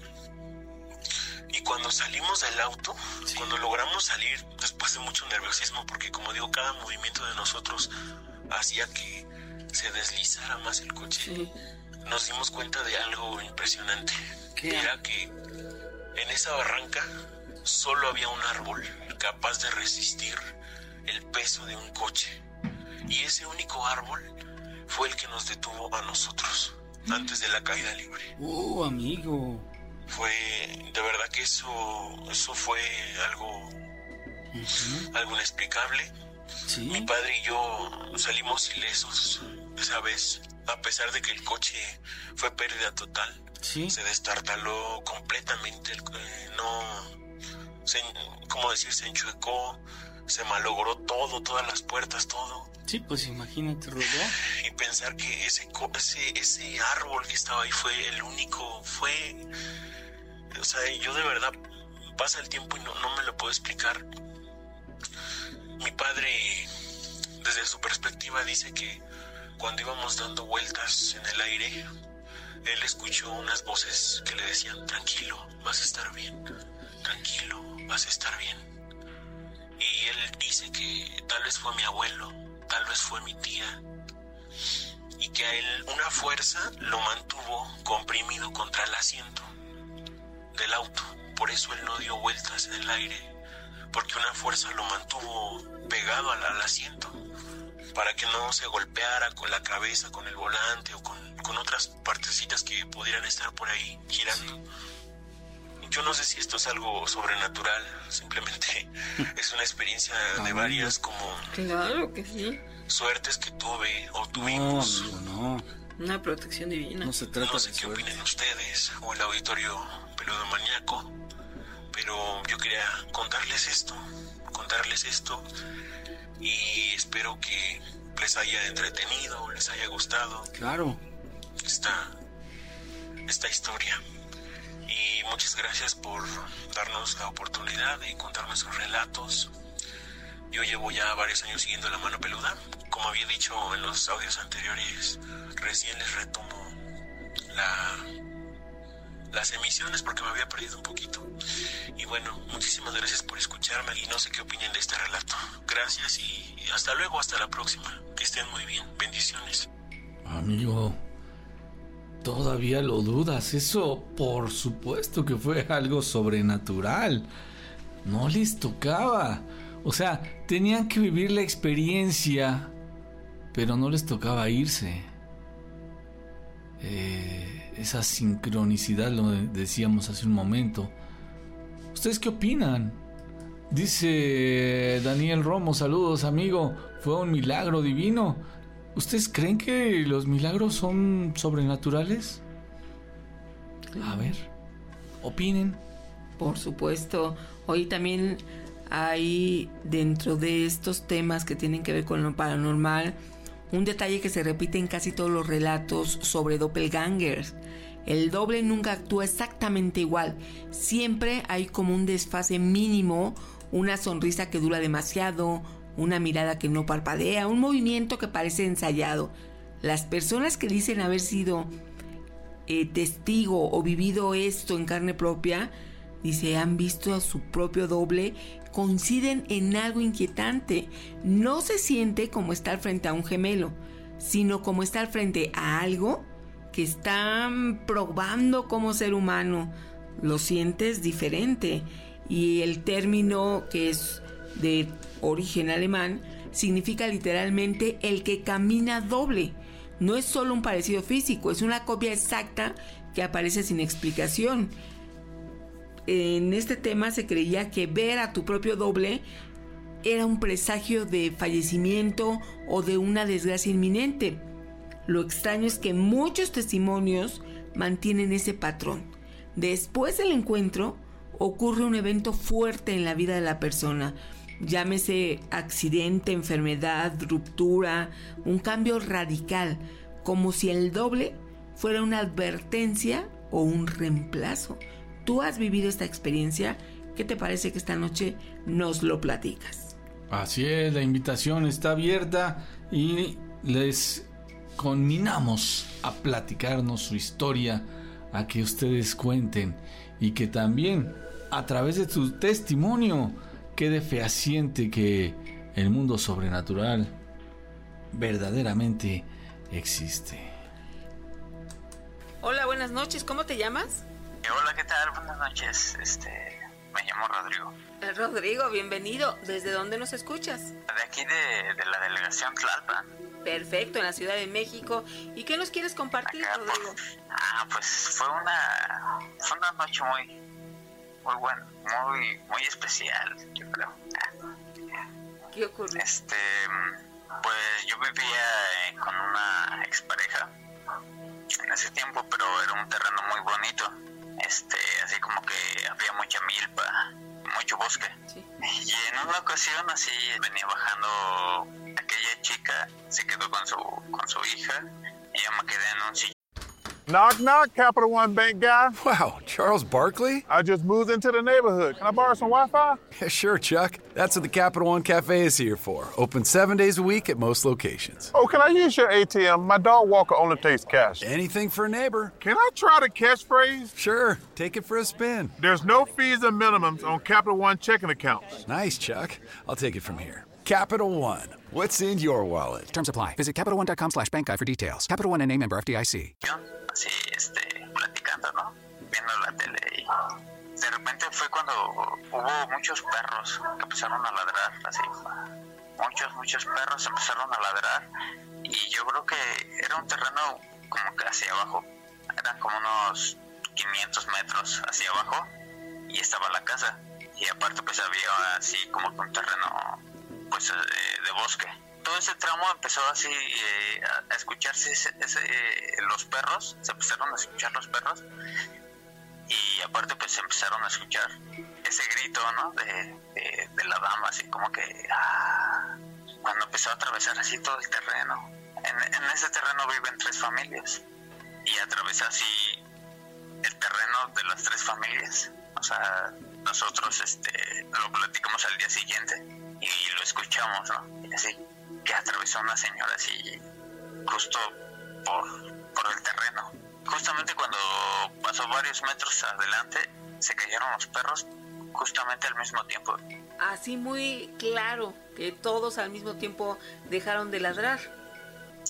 y cuando salimos del auto, sí. Cuando logramos salir después de mucho nerviosismo, porque como digo, cada movimiento de nosotros hacía que se deslizara más el coche, sí. Nos dimos cuenta de algo impresionante. ¿Qué? Era que en esa barranca solo había un árbol capaz de resistir el peso de un coche. Y ese único árbol fue el que nos detuvo a nosotros mm. antes de la caída libre. ¡Oh, amigo! Fue, de verdad que eso, eso fue algo, uh-huh. algo inexplicable. ¿Sí? Mi padre y yo salimos ilesos esa vez, a pesar de que el coche fue pérdida total. ¿Sí? Se destartaló completamente, eh, no, se, ¿cómo decir? Se enchuecó, se malogró todo, todas las puertas, todo. Sí, pues imagínate, rodó. Y pensar que ese, ese, ese árbol que estaba ahí fue el único, fue, o sea, yo de verdad, pasa el tiempo y no, no me lo puedo explicar. Mi padre, desde su perspectiva, dice que cuando íbamos dando vueltas en el aire, él escuchó unas voces que le decían, tranquilo, vas a estar bien, tranquilo, vas a estar bien. Y él dice que tal vez fue mi abuelo, tal vez fue mi tía, y que a él una fuerza lo mantuvo comprimido contra el asiento del auto. Por eso él no dio vueltas en el aire, porque una fuerza lo mantuvo pegado al, al asiento, para que no se golpeara con la cabeza, con el volante o con, con otras partecitas que pudieran estar por ahí girando. Sí. Yo no sé si esto es algo sobrenatural, simplemente es una experiencia de varias como... Claro que sí. Suertes que tuve o tuvimos. No, no. Una protección divina. No se trata no sé de qué suerte. opinen ustedes o el auditorio peludomaniaco, pero yo quería contarles esto, contarles esto y espero que les haya entretenido, les haya gustado. Claro. Esta, esta historia. Y muchas gracias por darnos la oportunidad de contar nuestros relatos. Yo llevo ya varios años siguiendo La Mano Peluda. Como había dicho en los audios anteriores, recién les retomo la, las emisiones porque me había perdido un poquito. Y bueno, muchísimas gracias por escucharme y no sé qué opinen de este relato. Gracias y hasta luego, hasta la próxima. Que estén muy bien. Bendiciones. Amigo, Todavía lo dudas. Eso, por supuesto que fue algo sobrenatural. No les tocaba. O sea, tenían que vivir la experiencia, pero no les tocaba irse. Eh, esa sincronicidad, lo decíamos hace un momento. ¿Ustedes qué opinan? Dice Daniel Romo, saludos amigo, fue un milagro divino. ¿Ustedes creen que los milagros son sobrenaturales? A ver, opinen. Por supuesto. Hoy también hay, dentro de estos temas que tienen que ver con lo paranormal, un detalle que se repite en casi todos los relatos sobre doppelgangers. El doble nunca actúa exactamente igual. Siempre hay como un desfase mínimo, una sonrisa que dura demasiado, una mirada que no parpadea, un movimiento que parece ensayado. Las personas que dicen haber sido eh, testigo o vivido esto en carne propia, dice, han visto a su propio doble, coinciden en algo inquietante. No se siente como estar frente a un gemelo, sino como estar frente a algo que están probando como ser humano. Lo sientes diferente. Y el término, que es de origen alemán, significa literalmente el que camina doble. No es solo un parecido físico, es una copia exacta que aparece sin explicación. En este tema se creía que ver a tu propio doble era un presagio de fallecimiento o de una desgracia inminente. Lo extraño es que muchos testimonios mantienen ese patrón. Después del encuentro ocurre un evento fuerte en la vida de la persona. Llámese accidente, enfermedad, ruptura, un cambio radical, como si el doble fuera una advertencia o un reemplazo. ¿Tú has vivido esta experiencia? ¿Qué te parece que esta noche nos lo platicas? Así es, la invitación está abierta y les conminamos a platicarnos su historia, a que ustedes cuenten y que también a través de tu testimonio quede fehaciente que el mundo sobrenatural verdaderamente existe. Hola, buenas noches, ¿cómo te llamas? Hola, ¿qué tal? Buenas noches, este, me llamo Rodrigo. Rodrigo, bienvenido. ¿Desde dónde nos escuchas? De aquí de, de la delegación Tlalpan. Perfecto, en la Ciudad de México. ¿Y qué nos quieres compartir, Acá, Rodrigo? Pues, ah, pues fue una, fue una noche muy, muy buena, muy, muy especial, yo creo. ¿Qué ocurrió? Este, pues yo vivía con una expareja en ese tiempo, pero era un terreno muy bonito. Este, así como que había mucha milpa, mucho bosque. Sí. Y en una ocasión así venía bajando aquella chica, se quedó con su con su hija y yo me quedé en un sillón. Knock, knock, Capital One Bank guy. Wow, Charles Barkley? I just moved into the neighborhood. Can I borrow some Wi-Fi? Yeah, sure, Chuck. That's what the Capital One Cafe is here for. Open seven days a week at most locations. Oh, can I use your A T M? My dog Walker only takes cash. Anything for a neighbor. Can I try the catchphrase? Sure, take it for a spin. There's no fees and minimums on Capital One checking accounts. Nice, Chuck. I'll take it from here. Capital One. What's in your wallet? Terms apply. Visit CapitalOne.com slash bank guide for details. Capital One N A member F D I C. Así, este, platicando, ¿no? Viendo la tele y de repente fue cuando hubo muchos perros que empezaron a ladrar, así. Muchos, muchos perros empezaron a ladrar y yo creo que era un terreno como que hacia abajo. Eran como unos quinientos metros hacia abajo y estaba la casa. Y aparte pues había así como que un terreno pues de, de bosque. Todo ese tramo empezó así eh, a escucharse ese, ese, eh, los perros, se empezaron a escuchar los perros y aparte pues se empezaron a escuchar ese grito, ¿no? De, de, de la dama, así como que ah, cuando empezó a atravesar así todo el terreno. En, en ese terreno viven tres familias y atravesó así el terreno de las tres familias. O sea, nosotros este, lo platicamos al día siguiente y lo escuchamos, ¿no? Y así que atravesó una señora así justo por, por el terreno. Justamente cuando pasó varios metros adelante, se cayeron los perros justamente al mismo tiempo. Así muy claro, que todos al mismo tiempo dejaron de ladrar.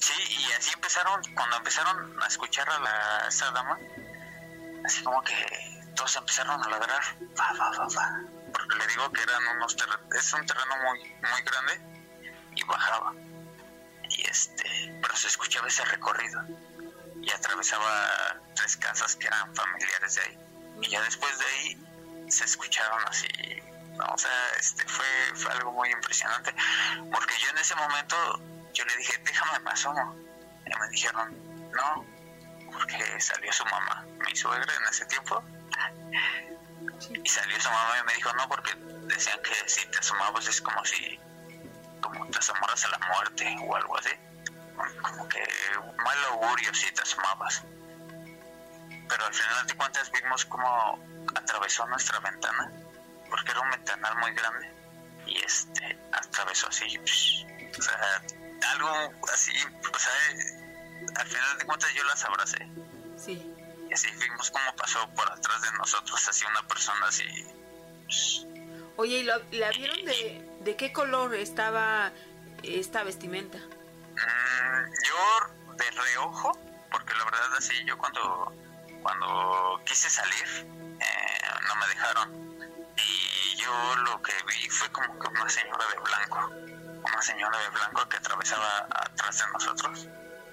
Sí, y así empezaron, cuando empezaron a escuchar a la, esa dama, así como que todos empezaron a ladrar, va, va, va, va, porque le digo que eran unos terrenos, es un terreno muy, muy grande, y bajaba, y este, pero se escuchaba ese recorrido, y atravesaba tres casas que eran familiares de ahí, y ya después de ahí, se escucharon así, no, o sea, este, fue, fue algo muy impresionante, porque yo en ese momento, yo le dije, déjame me asomo, y me dijeron, no, porque salió su mamá, mi suegra en ese tiempo, y salió su mamá y me dijo, no, porque decían que si te asomabas es como si, como te asomaras a la muerte o algo así, como que mal augurio si te asomabas, pero al final de cuentas vimos como atravesó nuestra ventana, porque era un ventanal muy grande, y este, atravesó así, psh, o sea, algo así, o sea, al final de cuentas yo las abracé. Sí. Y así vimos cómo pasó por atrás de nosotros, así una persona así. Psh. Oye, ¿y lo, la vieron de, de qué color estaba esta vestimenta? Mm, yo de reojo, porque la verdad así, yo cuando, cuando quise salir, eh, no me dejaron. Y yo lo que vi fue como que una señora de blanco, una señora de blanco que atravesaba atrás de nosotros.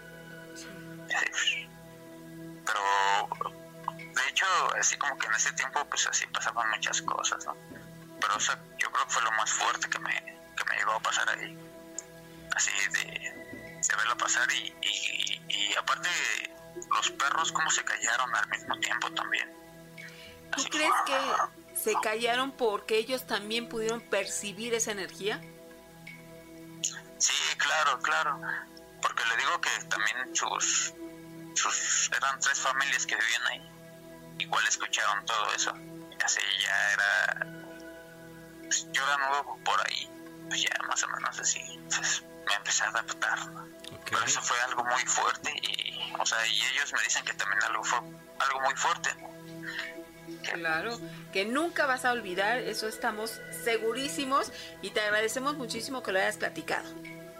Así, pero de hecho, así como que en ese tiempo, pues así pasaban muchas cosas, ¿no? Pero o sea, yo creo que fue lo más fuerte que me, que me llegó a pasar ahí. Así de, de verla pasar y, y, y, y aparte los perros como se callaron al mismo tiempo también. ¿Tú así, crees que se callaron porque ellos también pudieron percibir esa energía? Sí, claro, claro. Porque le digo que también sus, sus eran tres familias que vivían ahí. Igual escucharon todo eso. Y así ya era... Pues, yo era nuevo por ahí. Pues ya más o menos así. Pues me empecé a adaptar, ¿no? Okay. Pero eso fue algo muy fuerte. Y, o sea, y ellos me dicen que también algo fue algo muy fuerte, ¿no? Claro, que nunca vas a olvidar, eso estamos segurísimos, y te agradecemos muchísimo que lo hayas platicado.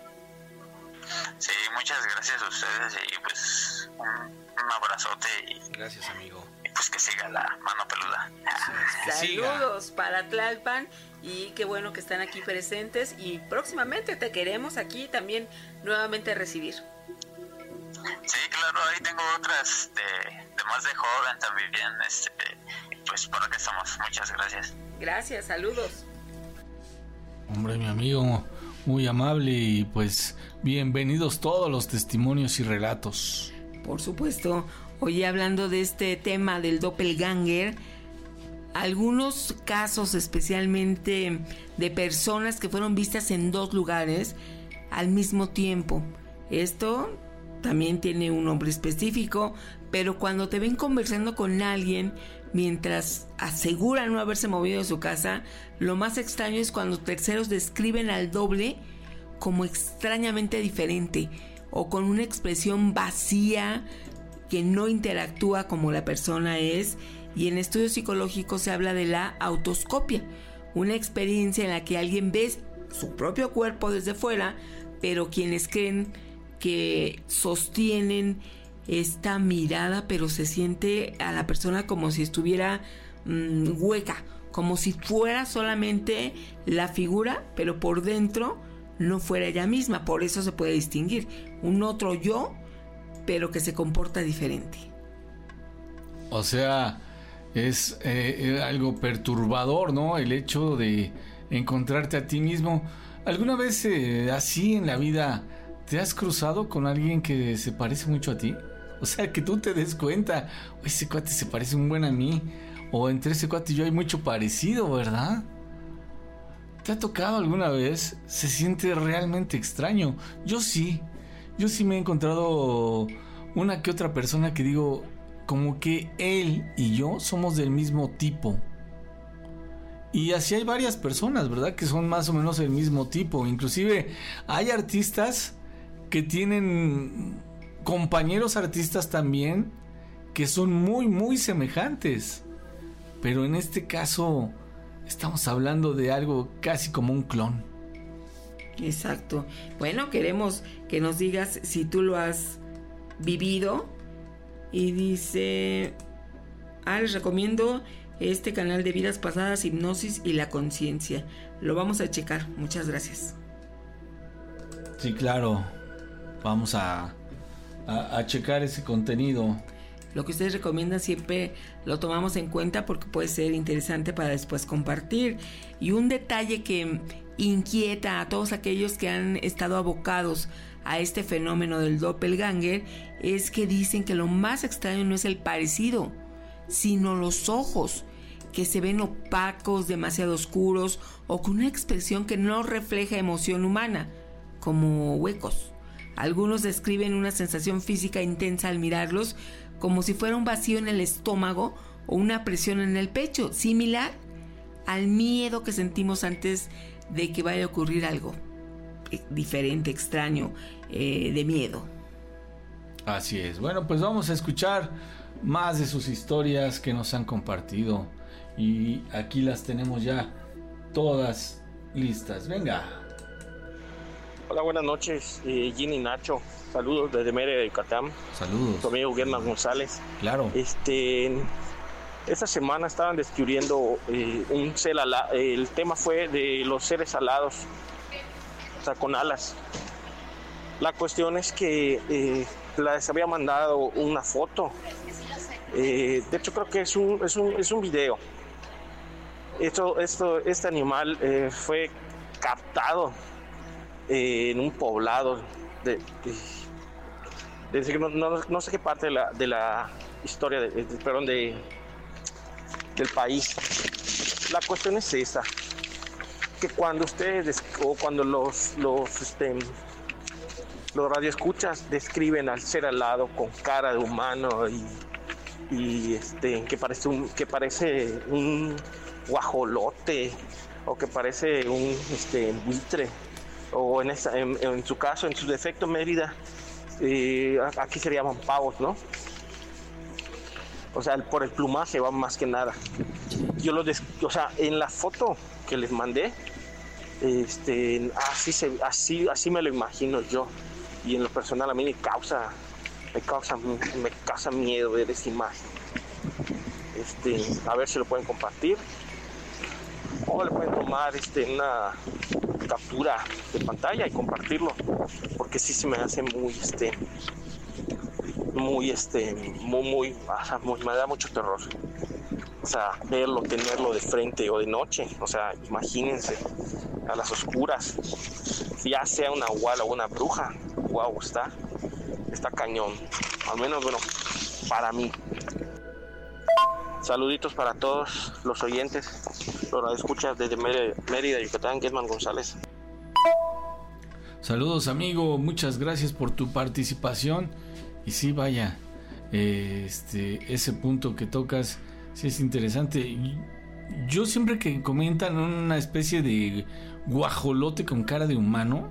Sí, muchas gracias a ustedes y pues un, un abrazote y gracias, amigo. Y pues que siga la mano peluda. Saludos siga. Para Tlalpan y qué bueno que están aquí presentes y próximamente te queremos aquí también nuevamente recibir. Sí, claro, ahí tengo otras de, de más de joven también, este, pues por acá estamos, muchas gracias. Gracias, saludos. Hombre, mi amigo, muy amable y pues bienvenidos todos los testimonios y relatos. Por supuesto, oye, hablando de este tema del doppelganger, algunos casos especialmente de personas que fueron vistas en dos lugares al mismo tiempo. Esto también tiene un nombre específico, pero cuando te ven conversando con alguien mientras aseguran no haberse movido de su casa, lo más extraño es cuando terceros describen al doble como extrañamente diferente o con una expresión vacía que no interactúa como la persona es. Y en estudios psicológicos se habla de la autoscopia, una experiencia en la que alguien ve su propio cuerpo desde fuera, pero quienes creen que sostienen esta mirada, pero se siente a la persona como si estuviera mmm, hueca, como si fuera solamente la figura, pero por dentro no fuera ella misma. Por eso se puede distinguir un otro yo, pero que se comporta diferente. O sea, es eh, algo perturbador, ¿no? El hecho de encontrarte a ti mismo. ¿Alguna vez eh, así en la vida te has cruzado con alguien que se parece mucho a ti? O sea, que tú te des cuenta, ese cuate se parece un buen a mí, o entre ese cuate y yo hay mucho parecido, ¿verdad? ¿Te ha tocado alguna vez? Se siente realmente extraño. Yo sí, yo sí me he encontrado una que otra persona que digo, como que él y yo somos del mismo tipo. Y así hay varias personas, ¿verdad? Que son más o menos el mismo tipo. Inclusive hay artistas que tienen compañeros artistas también que son muy muy semejantes, pero en este caso estamos hablando de algo casi como un clon. Exacto. Bueno, queremos que nos digas si tú lo has vivido. Y dice, ah, les recomiendo este canal de Vidas Pasadas, Hipnosis y la Conciencia. Lo vamos a checar. Muchas gracias. Sí, claro. Vamos a, a, a checar ese contenido. Lo que ustedes recomiendan siempre lo tomamos en cuenta porque puede ser interesante para después compartir. Y un detalle que inquieta a todos aquellos que han estado abocados a este fenómeno del doppelganger es que dicen que lo más extraño no es el parecido, sino los ojos, que se ven opacos, demasiado oscuros o con una expresión que no refleja emoción humana, como huecos. Algunos describen una sensación física intensa al mirarlos, como si fuera un vacío en el estómago o una presión en el pecho, similar al miedo que sentimos antes de que vaya a ocurrir algo diferente, extraño, eh, de miedo. Así es. Bueno, pues vamos a escuchar más de sus historias que nos han compartido. Y aquí las tenemos ya todas listas. Venga. Hola, buenas noches, eh, Ginny y Nacho. Saludos desde Mérida, Yucatán. Saludos. Tu amigo Guillermo González. Claro. Este, esta semana estaban descubriendo eh, un ser alado. El tema fue de los seres alados, o sea, con alas. La cuestión es que eh, les había mandado una foto. Eh, de hecho, creo que es un, es un, es un video. Esto, esto, este animal eh, fue captado eh, en un poblado de, de, de no, no, no sé qué parte de la, de la historia, de, de, perdón, de, del país. La cuestión es esa, que cuando ustedes o cuando los los este, los radioescuchas describen al ser alado con cara de humano y, y este que parece un que parece un guajolote o que parece un este buitre, o en, esa, en, en su caso, en su defecto Mérida, eh, aquí se llaman pavos, ¿no? O sea, por el plumaje va más que nada. Yo lo des, o sea, en la foto que les mandé, este, así se, así, así me lo imagino yo. Y en lo personal a mí me causa, me causa, me causa miedo ver esa imagen. Este, a ver si lo pueden compartir. O le pueden tomar este, una captura de pantalla y compartirlo, porque sí se me hace muy este muy este muy muy, muy me da mucho terror, o sea, verlo, tenerlo de frente o de noche, o sea, imagínense a las oscuras, ya sea una nahual o una bruja. Wow, está está cañón, al menos bueno para mí. Saluditos para todos los oyentes, los escuchas desde Mérida, Yucatán, Guillermo González. Saludos, amigo, muchas gracias por tu participación. Y sí, vaya, eh, este, ese punto que tocas sí es interesante. Yo siempre que comentan una especie de guajolote con cara de humano,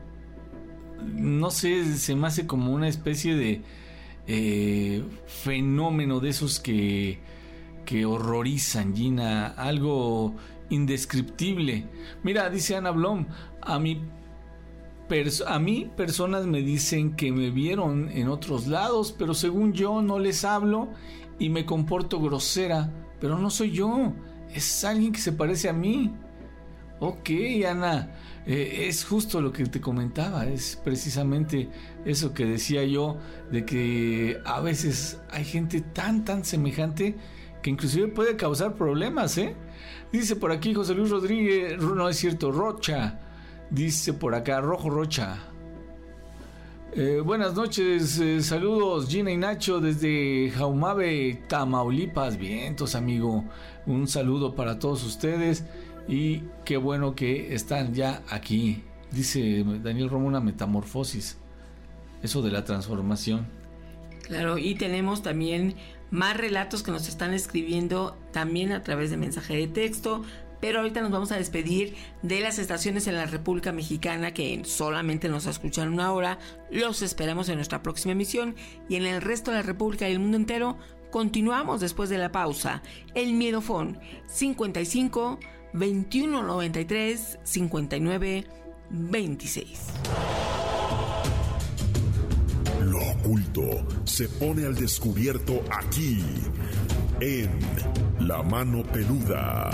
no sé, se me hace como una especie de eh, fenómeno de esos que que horrorizan, Gina, algo indescriptible. Mira, dice Ana Blom, a mí, pers- a mí personas me dicen que me vieron en otros lados, pero según yo no les hablo y me comporto grosera, pero no soy yo, es alguien que se parece a mí. Ok, Ana, eh, es justo lo que te comentaba, es precisamente eso que decía yo, de que a veces hay gente tan, tan semejante que inclusive puede causar problemas, ¿eh? Dice por aquí José Luis Rodríguez, no es cierto, Rocha, dice por acá, Rojo Rocha. Eh, buenas noches, eh, saludos Gina y Nacho desde Jaumabe, Tamaulipas. Vientos, amigo, un saludo para todos ustedes y qué bueno que están ya aquí. Dice Daniel Romo, una metamorfosis, eso de la transformación. Claro, y tenemos también más relatos que nos están escribiendo también a través de mensaje de texto, pero ahorita nos vamos a despedir de las estaciones en la República Mexicana que solamente nos escuchan una hora. Los esperamos en nuestra próxima emisión y en el resto de la República y el mundo entero continuamos después de la pausa. El Miedofón cincuenta y cinco, veintiuno noventa y tres, cincuenta y nueve, veintiséis. Lo oculto se pone al descubierto aquí, en La Mano Peluda.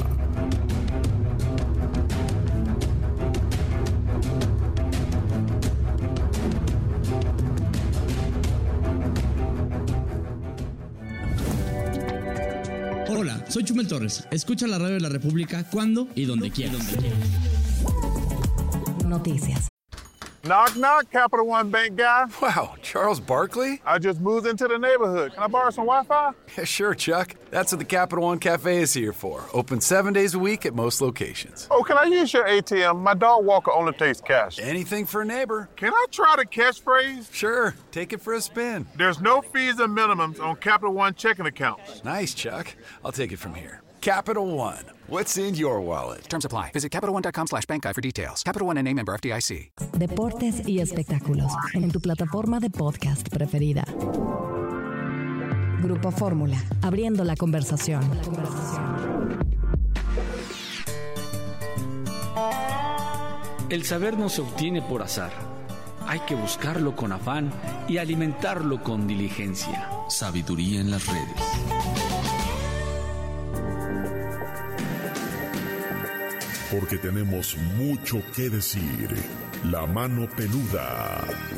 Hola, soy Chumel Torres. Escucha la radio de la República cuando y donde quieras. Noticias. Knock, knock, Capital One Bank guy. Wow, Charles Barkley? I just moved into the neighborhood. Can I borrow some Wi-Fi? Yeah, sure, Chuck. That's what the Capital One Cafe is here for. Open seven days a week at most locations. Oh, can I use your A T M? My dog Walker only takes cash. Anything for a neighbor. Can I try the catchphrase? Sure, take it for a spin. There's no fees and minimums on Capital One checking accounts. Nice, Chuck. I'll take it from here. Capital One. What's in your wallet? Terms apply. Visit CapitalOne.com slash bank guide for details. Capital One N A member F D I C. Deportes y espectáculos en tu plataforma de podcast preferida. Grupo Fórmula, abriendo la conversación. La conversación. El saber no se obtiene por azar. Hay que buscarlo con afán y alimentarlo con diligencia. Sabiduría en las redes. Porque tenemos mucho que decir. La Mano Peluda.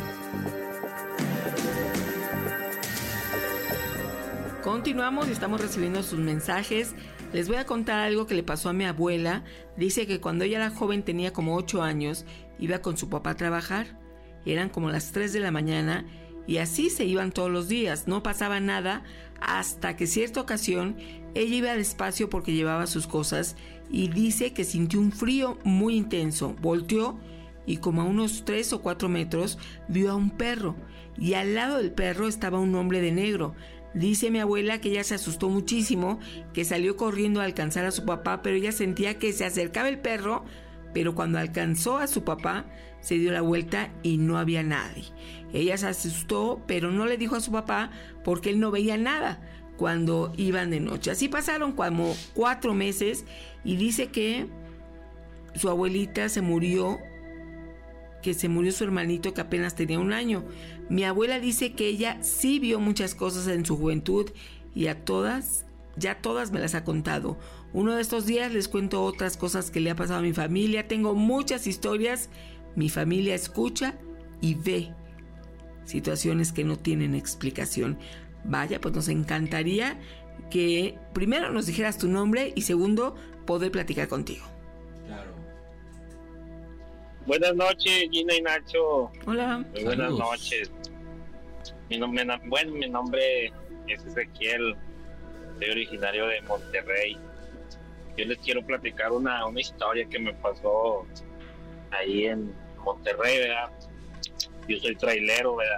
Continuamos y estamos recibiendo sus mensajes. Les voy a contar algo que le pasó a mi abuela. Dice que cuando ella era joven, tenía como ocho años, iba con su papá a trabajar. Eran como las tres de la mañana y así se iban todos los días. No pasaba nada hasta que cierta ocasión ella iba despacio porque llevaba sus cosas y dice que sintió un frío muy intenso. Volteó y como a unos tres o cuatro metros vio a un perro y al lado del perro estaba un hombre de negro. Dice mi abuela que ella se asustó muchísimo, que salió corriendo a alcanzar a su papá, pero ella sentía que se acercaba el perro, pero cuando alcanzó a su papá se dio la vuelta y no había nadie. Ella se asustó, pero no le dijo a su papá porque él no veía nada cuando iban de noche. Así pasaron como cuatro meses y dice que su abuelita se murió, que se murió su hermanito que apenas tenía un año. Mi abuela dice que ella sí vio muchas cosas en su juventud y a todas, ya todas me las ha contado. Uno de estos días les cuento otras cosas que le ha pasado a mi familia. Tengo muchas historias. Mi familia escucha y ve situaciones que no tienen explicación. Vaya, pues nos encantaría que primero nos dijeras tu nombre y segundo, poder platicar contigo. Claro. Buenas noches, Gina y Nacho. Hola. Muy buenas Saludos. noches. Mi nombre, bueno, mi nombre es Ezequiel. Soy originario de Monterrey. Yo les quiero platicar una, una historia que me pasó ahí en Monterrey, ¿verdad? Yo soy trailero, ¿verdad?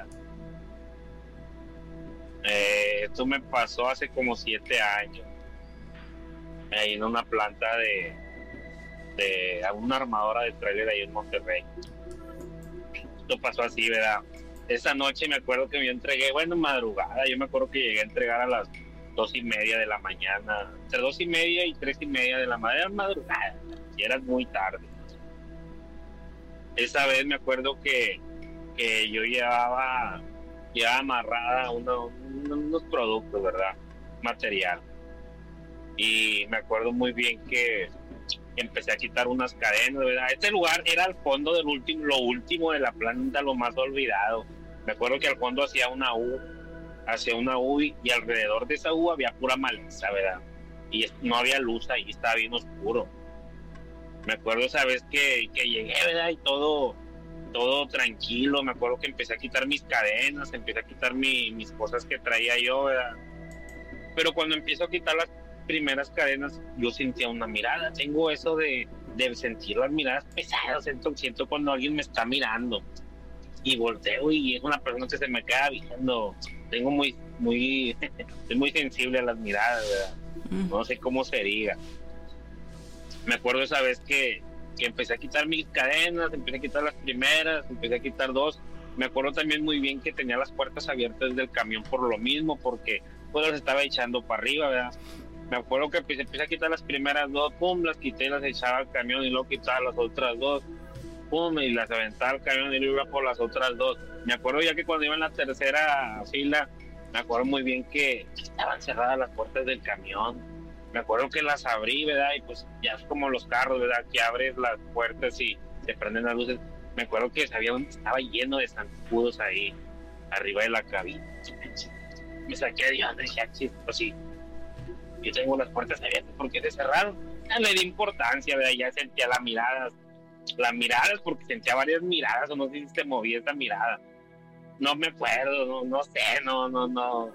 Eh, esto me pasó hace como siete años. Ahí en una planta de, de una armadora de trailer ahí en Monterrey. Esto pasó así, ¿verdad? Esa noche me acuerdo que yo entregué, bueno, madrugada, yo me acuerdo que llegué a entregar a las dos y media de la mañana, entre dos y media y tres y media de la mañana, madrugada, y era muy tarde. Esa vez me acuerdo que, que yo llevaba, llevaba amarrada uno, unos productos, ¿verdad? Material. Y me acuerdo muy bien que empecé a quitar unas cadenas, ¿verdad? Este lugar era al fondo del último, lo último de la planta, lo más olvidado. Me acuerdo que al fondo hacía una U, hacía una U y, y alrededor de esa U había pura maleza, ¿verdad? Y no había luz ahí, estaba bien oscuro. Me acuerdo esa vez que, que llegué, ¿verdad? Y todo, todo tranquilo. Me acuerdo que empecé a quitar mis cadenas, empecé a quitar mi, mis cosas que traía yo, ¿verdad? Pero cuando empiezo a quitar las primeras cadenas, yo sentía una mirada. Tengo eso de, de sentir las miradas pesadas. Siento, siento cuando alguien me está mirando. Y volteo y es una persona que se me queda viendo. Tengo muy, muy, soy muy sensible a las miradas, ¿verdad? No sé cómo se diga. Me acuerdo esa vez que, que empecé a quitar mis cadenas, empecé a quitar las primeras, empecé a quitar dos. Me acuerdo también muy bien que tenía las puertas abiertas del camión por lo mismo, porque pues las estaba echando para arriba, ¿verdad? Me acuerdo que empecé, empecé a quitar las primeras dos, pum, las quité, las echaba al camión y luego quitaba las otras dos. pum, y las aventaba al camión y iba por las otras dos. Me acuerdo ya que cuando iba en la tercera fila, me acuerdo muy bien que estaban cerradas las puertas del camión. Me acuerdo que las abrí, ¿verdad? Y pues ya es como los carros, ¿verdad? Que abres las puertas y se prenden las luces. Me acuerdo que sabía dónde estaba lleno de zancudos ahí, arriba de la cabina. Me saqué de onda y dije, sí, pues sí, yo tengo las puertas abiertas porque se cerraron. Ya le di importancia, ¿verdad? Ya sentía las miradas, las miradas, porque sentía varias miradas, o no sé si se movía esa mirada. No me acuerdo, no, no sé, no, no, no.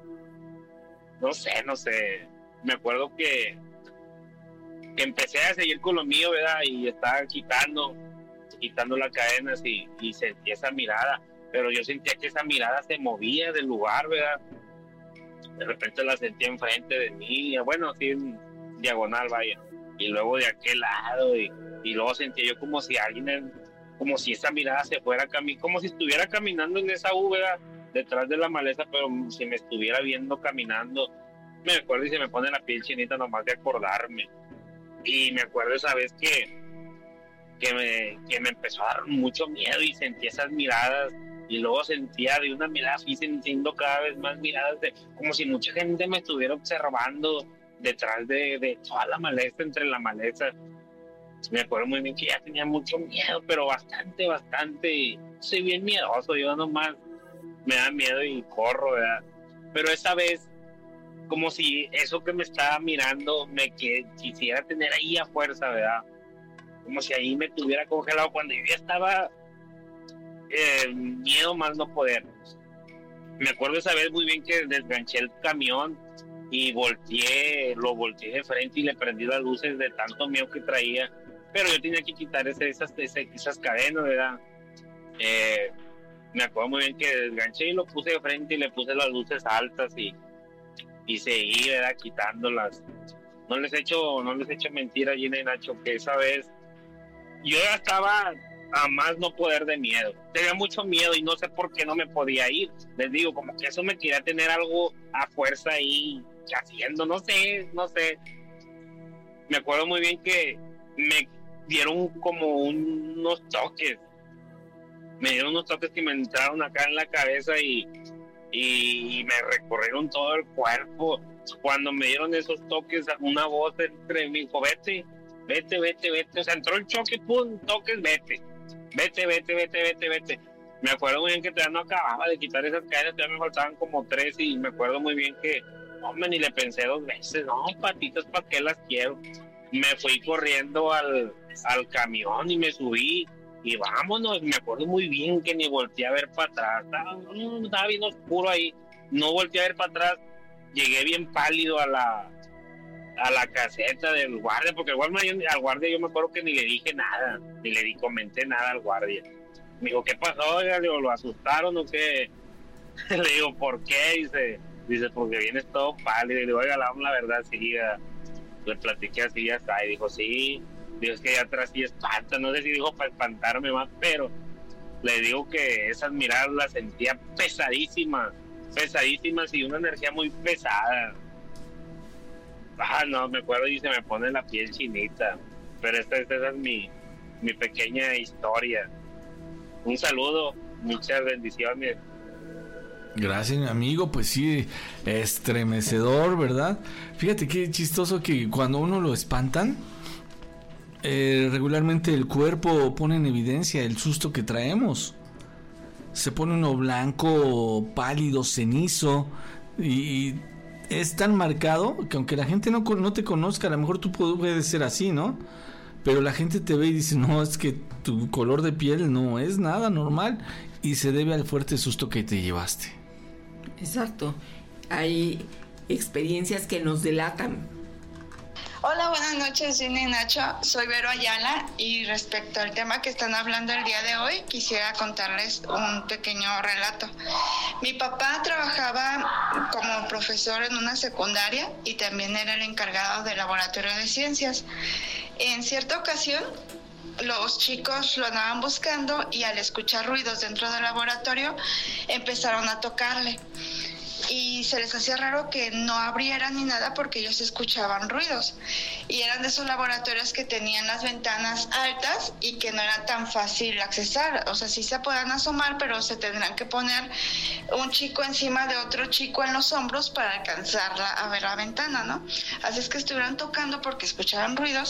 No sé, no sé. Me acuerdo que, que empecé a seguir con lo mío, ¿verdad? Y estaba quitando, quitando las cadenas y, y sentí esa mirada. Pero yo sentía que esa mirada se movía del lugar, ¿verdad? De repente la sentí enfrente de mí, bueno, así en diagonal, vaya. Y luego de aquel lado, y, y luego sentía yo como si alguien, como si esa mirada se fuera a caminar, como si estuviera caminando en esa U, ¿verdad? Detrás de la maleza, pero si me estuviera viendo caminando. Me acuerdo y se me pone la piel chinita nomás de acordarme. Y me acuerdo esa vez que, que, me, que me empezó a dar mucho miedo y sentí esas miradas. Y luego sentía de una mirada así, sintiendo cada vez más miradas, de, como si mucha gente me estuviera observando detrás de, de toda la maleza, entre la maleza. Me acuerdo muy bien que ya tenía mucho miedo, pero bastante, bastante. Y soy bien miedoso, yo nomás me da miedo y corro, ¿verdad? Pero esa vez, como si eso que me estaba mirando me que, quisiera tener ahí a fuerza, ¿verdad? Como si ahí me tuviera congelado cuando yo ya estaba... Eh, miedo más no poder. Me acuerdo esa vez muy bien que desganché el camión y volteé, lo volteé de frente y le prendí las luces de tanto miedo que traía, pero yo tenía que quitar ese, esas, esas, esas cadenas, ¿verdad? Eh, me acuerdo muy bien que desganché y lo puse de frente y le puse las luces altas y, y seguí, ¿verdad? Quitándolas. No les echo, no les echo mentira, Gina y Nacho, que esa vez yo ya estaba a más no poder de miedo. Tenía mucho miedo y no sé por qué no me podía ir. Les digo, como que eso me quería tener algo a fuerza ahí haciendo, no sé, no sé. Me acuerdo muy bien que me dieron como un, unos toques. Me dieron unos toques que me entraron acá en la cabeza y, y, y me recorrieron todo el cuerpo. Cuando me dieron esos toques, una voz entre mí dijo, vete, vete, vete, vete. O sea, entró el choque, pum, toques, vete. Vete, vete, vete, vete, vete. Me acuerdo muy bien que todavía no acababa de quitar esas cadenas, todavía me faltaban como tres y me acuerdo muy bien que, hombre, ni le pensé dos veces, no, patitas, ¿para qué las quiero? Me fui corriendo al, al camión y me subí y vámonos. Me acuerdo muy bien que ni volteé a ver para atrás, estaba, estaba bien oscuro ahí, no volteé a ver para atrás, llegué bien pálido a la... a la caseta del guardia, porque el guardia, al guardia yo me acuerdo que ni le dije nada, ni le di, comenté nada al guardia. Me dijo, ¿qué pasó? Oiga, digo, ¿lo asustaron o qué? Le digo, ¿por qué? Dice, dice, porque vienes todo pálido. Y le digo, oiga, la, la verdad, sí, ya. Le platiqué así, ya está. Y dijo, sí, digo, es que allá atrás sí espanta. No sé si dijo para espantarme más, pero le digo que esas miradas las sentía pesadísimas, pesadísimas y una energía muy pesada. Ah, no, me acuerdo y se me pone la piel chinita. Pero esta, esta, esta es mi, mi pequeña historia. Un saludo, muchas bendiciones. Gracias, mi amigo. Pues sí, estremecedor, ¿verdad? Fíjate qué chistoso que cuando uno lo espantan, eh, regularmente el cuerpo pone en evidencia el susto que traemos. Se pone uno blanco, pálido, cenizo y... es tan marcado que aunque la gente no, no te conozca, a lo mejor tú puedes ser así, ¿no? Pero la gente te ve y dice, no, es que tu color de piel no es nada normal y se debe al fuerte susto que te llevaste. Exacto. Hay experiencias que nos delatan. Hola, buenas noches, Gina y Nacho. Soy Vero Ayala y respecto al tema que están hablando el día de hoy, quisiera contarles un pequeño relato. Mi papá trabajaba como profesor en una secundaria y también era el encargado del laboratorio de ciencias. En cierta ocasión, los chicos lo andaban buscando y al escuchar ruidos dentro del laboratorio empezaron a tocarle. y se les hacía raro que no abrieran ni nada porque ellos escuchaban ruidos. Y eran de esos laboratorios que tenían las ventanas altas y que no era tan fácil accesar. O sea, sí se podían asomar, pero se tendrán que poner un chico encima de otro chico en los hombros para alcanzarla a ver la ventana, ¿no? Así es que estuvieron tocando porque escuchaban ruidos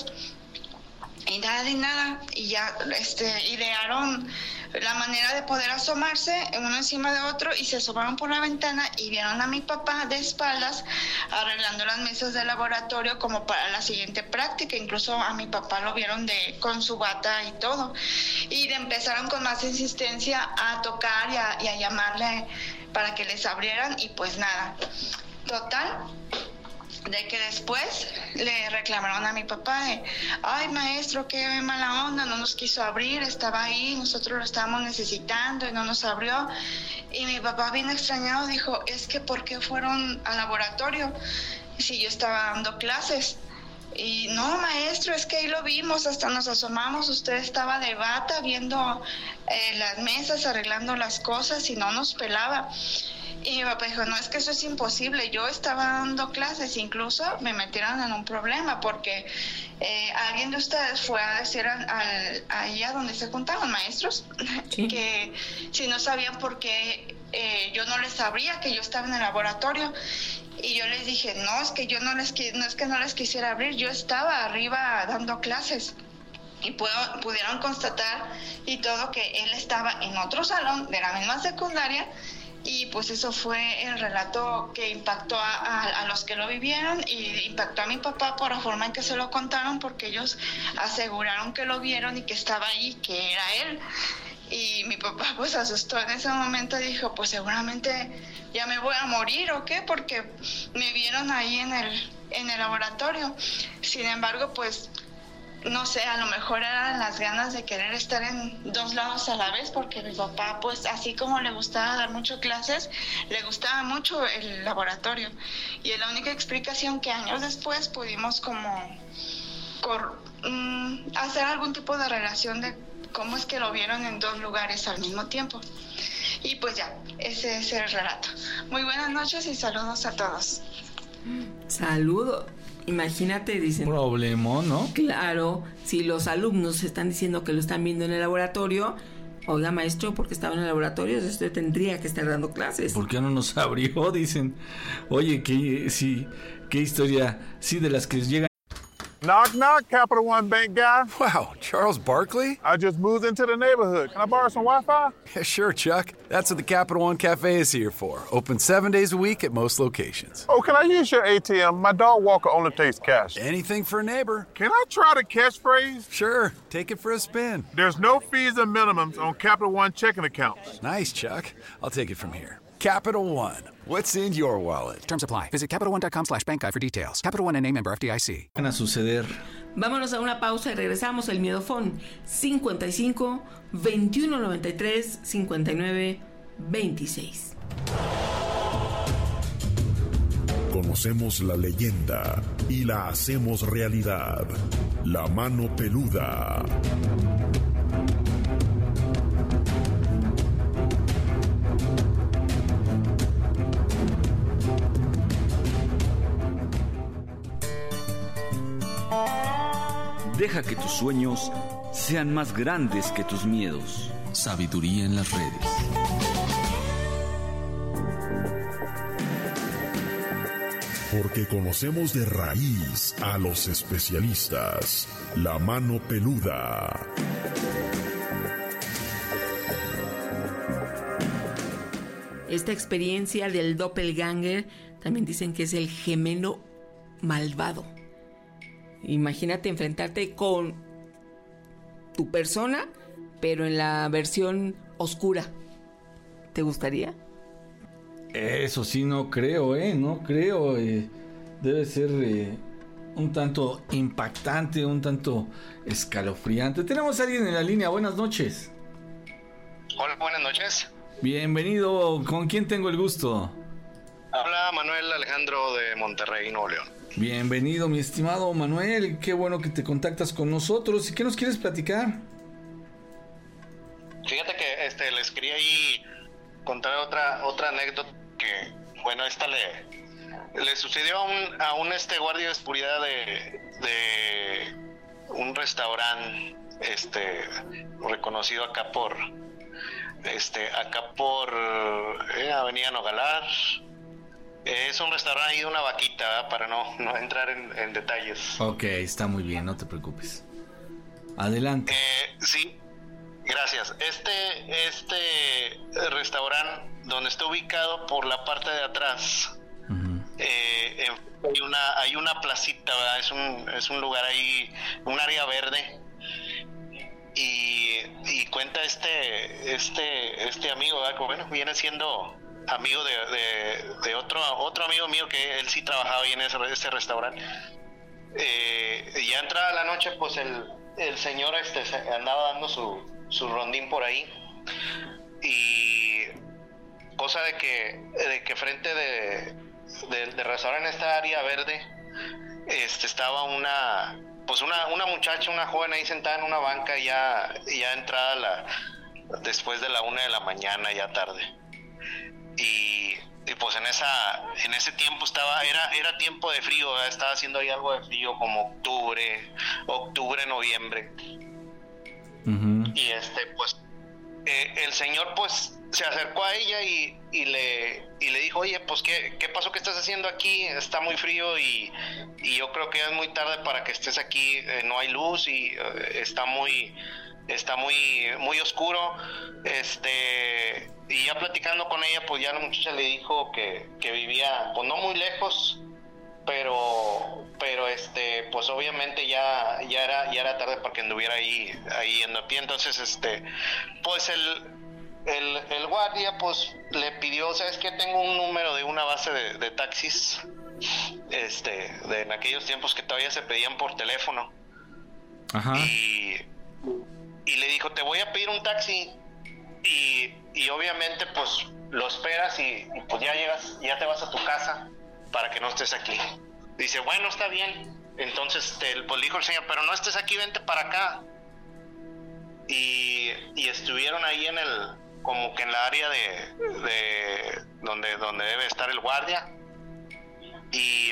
y nada y nada. Y ya este, idearon la manera de poder asomarse uno encima de otro y se asomaron por la ventana y vieron a mi papá de espaldas arreglando las mesas de laboratorio como para la siguiente práctica. Incluso a mi papá lo vieron de con su bata y todo, y empezaron con más insistencia a tocar y a, y a llamarle para que les abrieran, y pues nada, total de que después le reclamaron a mi papá de, ay maestro, qué mala onda, no nos quiso abrir, estaba ahí, nosotros lo estábamos necesitando y no nos abrió. Y mi papá, bien extrañado, dijo, es que ¿por qué fueron al laboratorio si yo estaba dando clases? Y no, maestro, es que ahí lo vimos, hasta nos asomamos, usted estaba de bata viendo eh, las mesas, arreglando las cosas y no nos pelaba. Y mi papá dijo, no, es que eso es imposible, yo estaba dando clases, incluso me metieron en un problema porque eh, alguien de ustedes fue a decir al, al, ahí a donde se juntaban maestros, sí, que si no sabían por qué eh, yo no les sabría que yo estaba en el laboratorio. Y yo les dije, no, es que yo no les no es que no les quisiera abrir, yo estaba arriba dando clases. Y puedo, pudieron constatar y todo que él estaba en otro salón de la misma secundaria. Y pues eso fue el relato que impactó a, a, a los que lo vivieron, y impactó a mi papá por la forma en que se lo contaron, porque ellos aseguraron que lo vieron y que estaba ahí, que era él. Y mi papá pues asustó en ese momento, dijo, pues seguramente ya me voy a morir o qué, porque me vieron ahí en el, en el laboratorio. Sin embargo, pues no sé, a lo mejor eran las ganas de querer estar en dos lados a la vez, porque mi papá, pues así como le gustaba dar mucho clases, le gustaba mucho el laboratorio. Y es la única explicación que años después pudimos como cor, um, hacer algún tipo de relación de cómo es que lo vieron en dos lugares al mismo tiempo. Y pues ya, ese es el relato. Muy buenas noches y saludos a todos. Saludos. Imagínate, dicen. Problemón, ¿no? Claro, si los alumnos están diciendo que lo están viendo en el laboratorio, oiga, maestro, porque estaba en el laboratorio, usted tendría que estar dando clases. ¿Por qué no nos abrió? Dicen. Oye, qué, sí, qué historia, sí, de las que llegan. Knock, knock, Capital One Bank guy. Wow, Charles Barkley? I just moved into the neighborhood. Can I borrow some Wi-Fi? Yeah, sure, Chuck. That's what the Capital One Cafe is here for. Open seven days a week at most locations. Oh, can I use your A T M? My dog Walker only takes cash. Anything for a neighbor. Can I try the catchphrase? Sure, take it for a spin. There's no fees and minimums on Capital One checking accounts. Nice, Chuck. I'll take it from here. Capital One. What's in your wallet? Terms apply. Visit CapitalOne.com slash bank guide for details. Capital One and name member F D I C. Van a suceder. Vámonos a una pausa y regresamos. El Miedofón cincuenta y cinco, veintiuno noventa y tres, cincuenta y nueve, veintiséis. Conocemos la leyenda y la hacemos realidad. La mano peluda. Deja que tus sueños sean más grandes que tus miedos. Sabiduría en las redes. Porque conocemos de raíz a los especialistas. La mano peluda. Esta experiencia del doppelganger también dicen que es el gemelo malvado. Imagínate enfrentarte con tu persona, pero en la versión oscura. ¿Te gustaría? Eso sí, no creo, ¿eh? No creo. Eh, debe ser eh, un tanto impactante, un tanto escalofriante. Tenemos a alguien en la línea. Buenas noches. Hola, buenas noches. Bienvenido. ¿Con quién tengo el gusto? Habla Manuel Alejandro de Monterrey, Nuevo León. Bienvenido, mi estimado Manuel. Qué bueno que te contactas con nosotros. ¿Y qué nos quieres platicar? Fíjate que este, les quería ahí contar otra otra anécdota que bueno, esta le, le sucedió a un, a un este guardia de seguridad de, de un restaurante este reconocido acá por este acá por eh, Avenida Nogalar. Eh, es un restaurante ahí de una vaquita, ¿verdad? Para no, no entrar en, en detalles. Ok, está muy bien, no te preocupes. Adelante. Eh, sí, gracias. Este, este restaurante donde está ubicado por la parte de atrás, uh-huh. eh, en, hay una hay una placita, ¿verdad? Es un es un lugar ahí, un área verde. Y, y cuenta este este este amigo, ¿verdad? Como, bueno, viene siendo amigo de, de, de otro otro amigo mío que él sí trabajaba ahí en ese, ese restaurante. Eh, ya entrada la noche, pues el, el señor este andaba dando su, su rondín por ahí, y cosa de que de que frente de del de restaurante en esta área verde este estaba una pues una una muchacha, una joven ahí sentada en una banca, ya ya entrada la después de la una de la mañana, ya tarde. Y, y pues en esa en ese tiempo estaba era era tiempo de frío, ¿verdad? Estaba haciendo ahí algo de frío, como octubre octubre noviembre. Uh-huh. Y este pues eh, el señor pues se acercó a ella y, y le y le dijo, oye, pues ¿qué, qué pasó? ¿Qué estás haciendo aquí? Está muy frío y, y yo creo que es muy tarde para que estés aquí, eh, no hay luz y eh, está muy está muy muy oscuro. Este y ya platicando con ella, pues ya la muchacha le dijo que, que vivía pues no muy lejos, pero pero este pues obviamente ya ya era ya era tarde para que anduviera ahí ahí yendo a pie. Entonces este pues el el el guardia pues le pidió, ¿sabes qué? Tengo un número de una base de, de taxis, este de en aquellos tiempos que todavía se pedían por teléfono. Ajá. Y y le dijo, te voy a pedir un taxi, y, y obviamente pues lo esperas y, y pues ya llegas, ya te vas a tu casa para que no estés aquí. Dice, bueno, está bien. Entonces te, pues dijo el señor, pero no estés aquí, vente para acá. Y, y estuvieron ahí en el, como que en la área de, de donde, donde debe estar el guardia. Y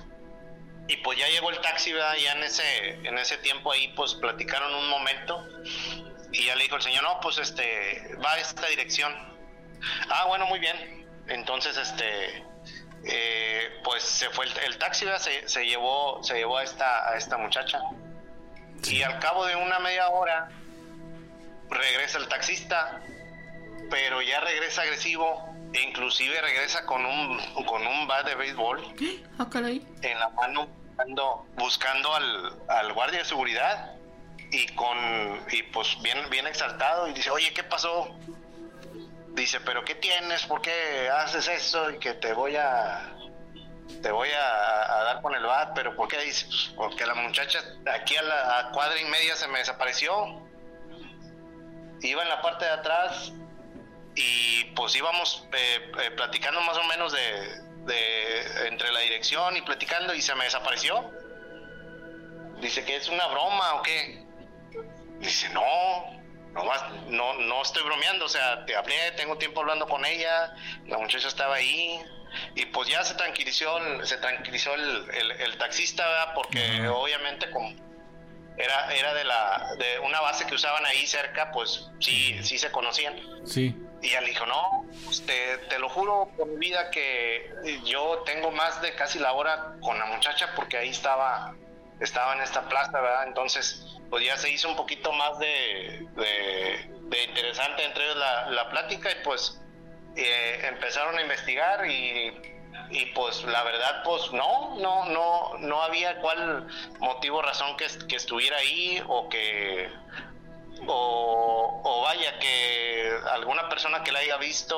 Y pues ya llegó el taxi, ¿verdad? Ya en ese en ese tiempo ahí pues platicaron un momento y ya le dijo el señor, no, pues este va a esta dirección. Ah, bueno, muy bien. Entonces este eh, pues se fue el, el taxi, ¿verdad? Se, se llevó se llevó a esta a esta muchacha. Y al cabo de una media hora regresa el taxista, pero ya regresa agresivo. E inclusive regresa con un con un bat de béisbol. ¿Qué? Ah, caray. En la mano, buscando, buscando al, al guardia de seguridad, y con y pues bien bien exaltado, y dice, oye, ¿qué pasó? Dice, pero ¿qué tienes? ¿Por qué haces eso? Y que te voy a te voy a, a dar con el bat. Pero ¿por qué? Dice, pues porque la muchacha aquí a la a cuadra y media se me desapareció. Iba en la parte de atrás y pues íbamos eh, eh, platicando más o menos de, de entre la dirección y platicando, y se me desapareció. Dice, ¿que es una broma o qué? Dice, no, no, no, no estoy bromeando, o sea, te hablé, tengo tiempo hablando con ella, la muchacha estaba ahí, y pues ya se tranquilizó, se tranquilizó el, el, el taxista, ¿verdad? Porque uh-huh. obviamente como era era de la de una base que usaban ahí cerca, pues sí, sí se conocían. Sí. Y ella le dijo, no, te, te lo juro por mi vida que yo tengo más de casi la hora con la muchacha, porque ahí estaba, estaba en esta plaza, ¿verdad? Entonces, pues ya se hizo un poquito más de, de, de interesante entre ellos la, la plática, y pues eh, empezaron a investigar, y, y pues la verdad, pues no, no, no, no había cuál motivo, razón que, que estuviera ahí, o que... O, o vaya que alguna persona que la haya visto,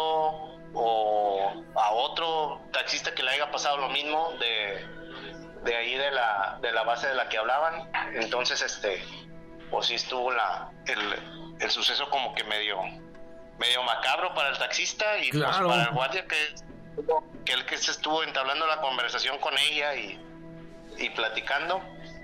o a otro taxista que le haya pasado lo mismo de, de ahí de la de la base de la que hablaban. Entonces este pues sí estuvo la el, el suceso como que medio medio macabro para el taxista, y claro, pues para el guardia que que él que se estuvo entablando la conversación con ella y, y platicando.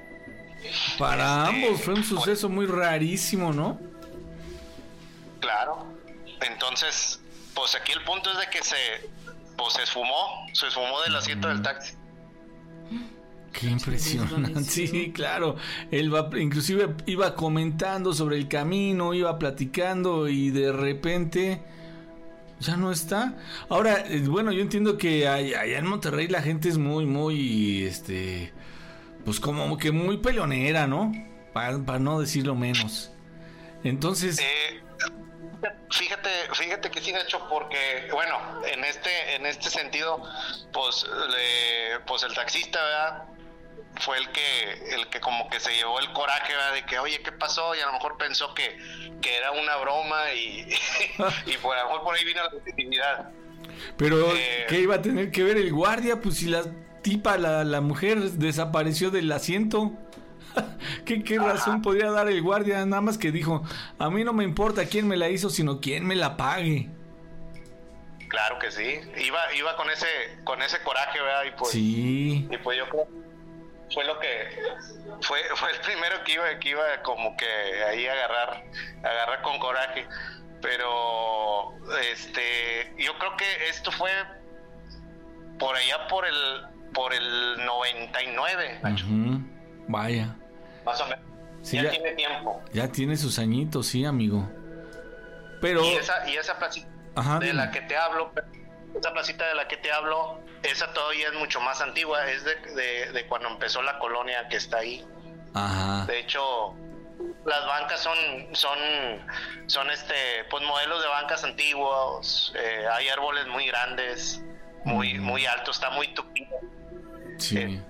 Para este, ambos fue un suceso pues, muy rarísimo, ¿no? Claro. Entonces, pues aquí el punto es de que se pues se esfumó, se esfumó del asiento del taxi. Qué impresionante, sí, claro. Él va, inclusive iba comentando sobre el camino, iba platicando y de repente ya no está. Ahora, bueno, yo entiendo que allá en Monterrey la gente es muy, muy, este, pues como que muy peleonera, ¿no? Para, para no decirlo menos. Entonces... Eh, fíjate, fíjate que sí, de hecho, porque, bueno, en este, en este sentido, pues, le, pues el taxista, ¿verdad? Fue el que, el que como que se llevó el coraje, ¿verdad? De que, oye, ¿qué pasó? Y a lo mejor pensó que, que era una broma y, y por, a lo mejor por ahí vino la legitimidad. Pero, eh, ¿qué iba a tener que ver el guardia? Pues si la tipa, la, la mujer desapareció del asiento. ¿Qué, qué razón podría dar el guardia? Nada más que dijo, a mí no me importa quién me la hizo, sino quién me la pague. Claro que sí. Iba, iba con ese, con ese coraje, ¿verdad? Y pues, sí. Y pues yo creo fue lo que fue fue el primero que iba que iba como que ahí a agarrar agarrar con coraje, pero este yo creo que esto fue por allá por el por el noventa y nueve, Uh-huh. Vaya, más o menos. Sí, ya, ya tiene tiempo, ya tiene sus añitos, sí, amigo. Pero y esa y esa placita Ajá, de dime. la que te hablo esa placita de la que te hablo, esa todavía es mucho más antigua, es de, de, de cuando empezó la colonia que está ahí. Ajá. De hecho, las bancas son son son este pues modelos de bancas antiguos, eh, hay árboles muy grandes, muy mm. muy altos, está muy tupido. Sí. Eh,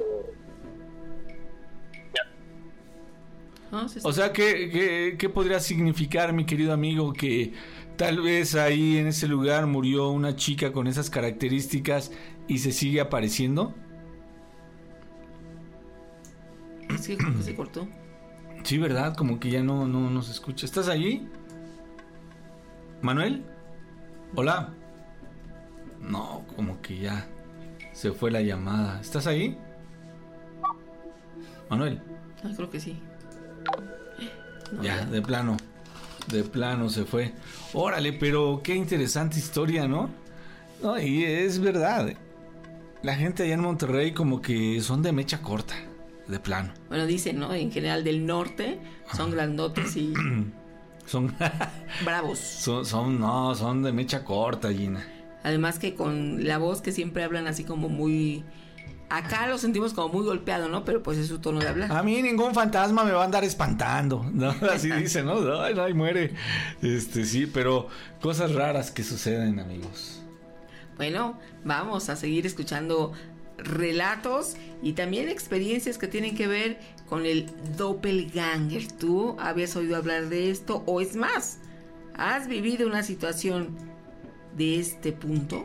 ah, sí, sí. O sea, ¿qué, qué, ¿qué podría significar, mi querido amigo, que tal vez ahí en ese lugar murió una chica con esas características y se sigue apareciendo? Sí, como que se cortó. Sí, ¿verdad? Como que ya no, no, no se escucha. ¿Estás allí? ¿Manuel? ¿Hola? No, como que ya se fue la llamada. ¿Estás ahí? ¿Manuel? Ah, creo que sí. No, ya, ya, de plano. De plano se fue. Órale, pero qué interesante historia, ¿no? No, y es verdad. La gente allá en Monterrey como que son de mecha corta, de plano. Bueno, dicen, ¿no? En general del norte son grandotes y... son... bravos. Son, son, no, son de mecha corta, Gina. Además que con la voz que siempre hablan así como muy... Acá lo sentimos como muy golpeado, ¿no? Pero pues es su tono de hablar. A mí ningún fantasma me va a andar espantando, ¿no? Así dicen, ¿no? Ay, no, ay, muere. Este, sí, pero cosas raras que suceden, amigos. Bueno, vamos a seguir escuchando relatos y también experiencias que tienen que ver con el doppelganger. ¿Tú habías oído hablar de esto? O es más, ¿has vivido una situación de este punto?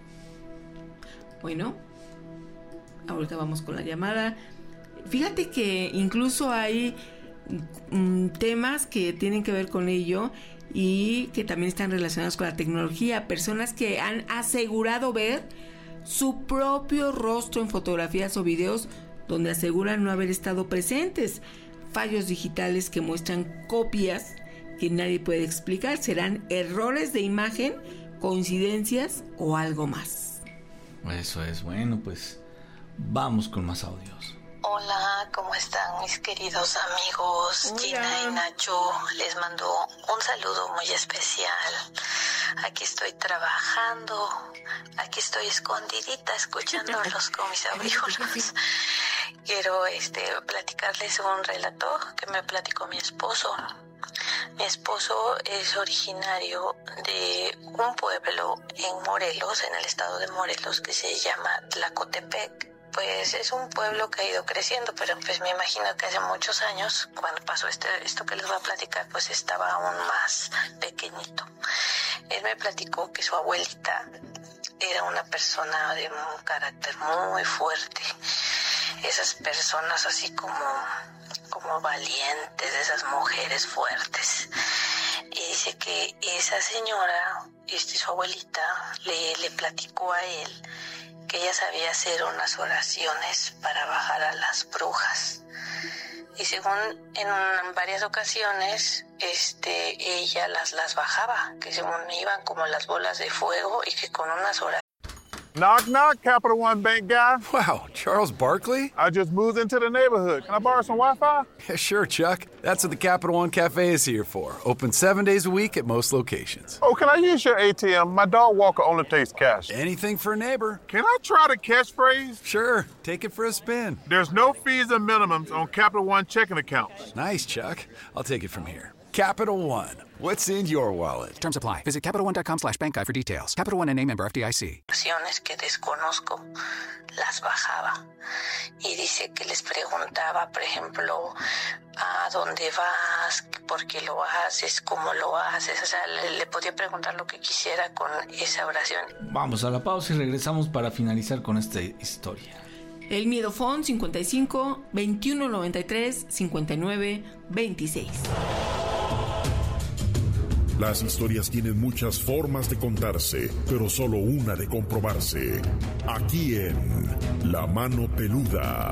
Bueno, ahorita vamos con la llamada. Fíjate que incluso hay mm, temas que tienen que ver con ello y que también están relacionados con la tecnología. Personas que han asegurado ver su propio rostro en fotografías o videos donde aseguran no haber estado presentes. Fallos digitales que muestran copias que nadie puede explicar. ¿Serán errores de imagen, coincidencias o algo más? Eso es, bueno, pues vamos con más audios. Hola, ¿cómo están mis queridos amigos? Hola. Gina y Nacho, les mando un saludo muy especial. Aquí estoy trabajando, aquí estoy escondidita escuchándolos con mis audífonos. Quiero este platicarles un relato que me platicó mi esposo. Mi esposo es originario de un pueblo en Morelos, en el estado de Morelos, que se llama Tlacotepec. Pues es un pueblo que ha ido creciendo, pero pues me imagino que hace muchos años, cuando pasó este, esto que les voy a platicar, pues estaba aún más pequeñito. Él me platicó que su abuelita era una persona de un carácter muy fuerte. Esas personas así como, como valientes, esas mujeres fuertes. Y dice que esa señora, este, su abuelita, le, le platicó a él que ella sabía hacer unas oraciones para bajar a las brujas. Y según en, en varias ocasiones, este, ella las, las bajaba, que según iban como las bolas de fuego y que con unas oraciones... Knock, knock, Capital One Bank guy. Wow, Charles Barkley? I just moved into the neighborhood. Can I borrow some Wi-Fi? Yeah, sure, Chuck. That's what the Capital One Cafe is here for. Open seven days a week at most locations. Oh, can I use your A T M? My dog Walker only takes cash. Anything for a neighbor. Can I try the catchphrase? Sure, take it for a spin. There's no fees and minimums on Capital One checking accounts. Nice, Chuck. I'll take it from here. Capital One. What's in your wallet? Terms apply. Visit CapitalOne.com slash bank guide for details. Capital One N A member F D I C. Que desconozco, las bajaba. Y dice que les preguntaba, por ejemplo, ¿a dónde vas? ¿Por qué lo haces? ¿Cómo lo haces? O sea, le, le podía preguntar lo que quisiera con esa oración. Vamos a la pausa y regresamos para finalizar con esta historia. El Miedofón cincuenta y cinco, veintiuno noventa y tres, cincuenta y nueve, veintiséis. Las historias tienen muchas formas de contarse, pero solo una de comprobarse. Aquí en La Mano Peluda.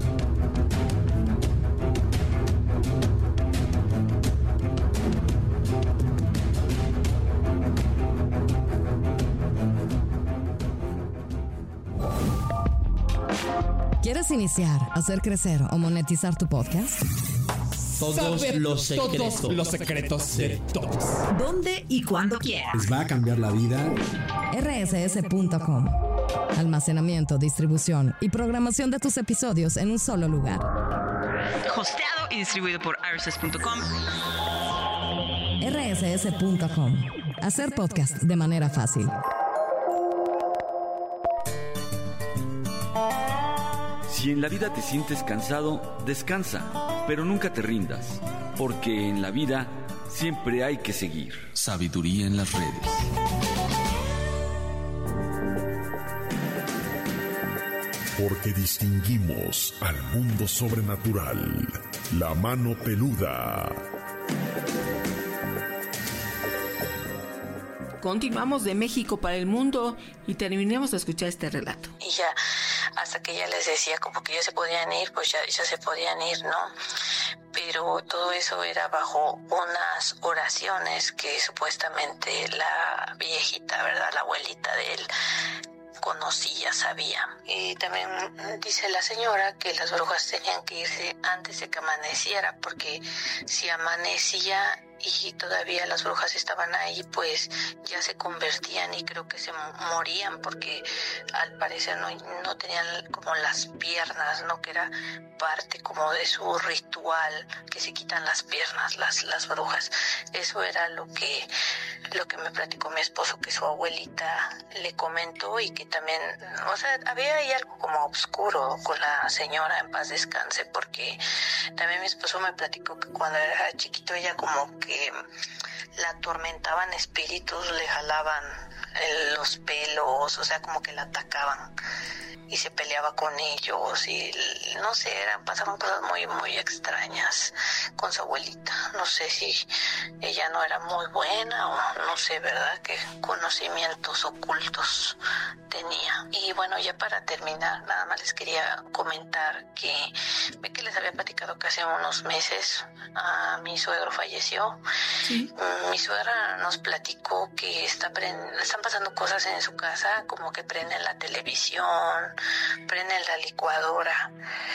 ¿Quieres iniciar, hacer crecer o monetizar tu podcast? Todos Saber los secretos. todos los secretos de todos. ¿Dónde y cuándo quieras? Les va a cambiar la vida. R S S punto com. Almacenamiento, distribución y programación de tus episodios en un solo lugar. Hosteado y distribuido por R S S punto com. R S S punto com. Hacer podcast de manera fácil. Si en la vida te sientes cansado, descansa, pero nunca te rindas, porque en la vida siempre hay que seguir. Sabiduría en las redes. Porque distinguimos al mundo sobrenatural. La Mano Peluda. Continuamos de México para el mundo y terminemos de escuchar este relato. Y ya, hasta que ya les decía como que ya se podían ir, pues ya, ya se podían ir, ¿no? Pero todo eso era bajo unas oraciones que supuestamente la viejita, ¿verdad? La abuelita de él conocía, sabía. Y también dice la señora que las brujas tenían que irse antes de que amaneciera, porque si amanecía y todavía las brujas estaban ahí, pues ya se convertían y creo que se morían, porque al parecer no, no tenían como las piernas, ¿no? Que era parte como de su ritual, que se quitan las piernas las, las brujas. Eso era lo que, lo que me platicó mi esposo, que su abuelita le comentó, y que también, o sea, había ahí algo como oscuro con la señora, en paz descanse, porque también mi esposo me platicó que cuando era chiquito ella como que la atormentaban espíritus, le jalaban el, los pelos, o sea, como que la atacaban y se peleaba con ellos y no sé, eran, pasaban cosas muy muy extrañas con su abuelita. No sé si ella no era muy buena o no sé, ¿verdad?, qué conocimientos ocultos tenía. Y bueno, ya para terminar, nada más les quería comentar que ve que les había platicado que hace unos meses a mi suegro falleció. Sí. Mi suegra nos platicó que está prend- están pasando cosas en su casa, como que prenden la televisión, prenden la licuadora,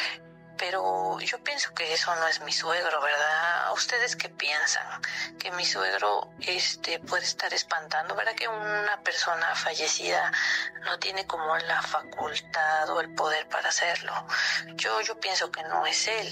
pero yo pienso que eso no es mi suegro, ¿verdad? ¿Ustedes qué piensan? Que mi suegro este puede estar espantando, ¿verdad? Que una persona fallecida no tiene como la facultad o el poder para hacerlo. Yo, yo pienso que no es él.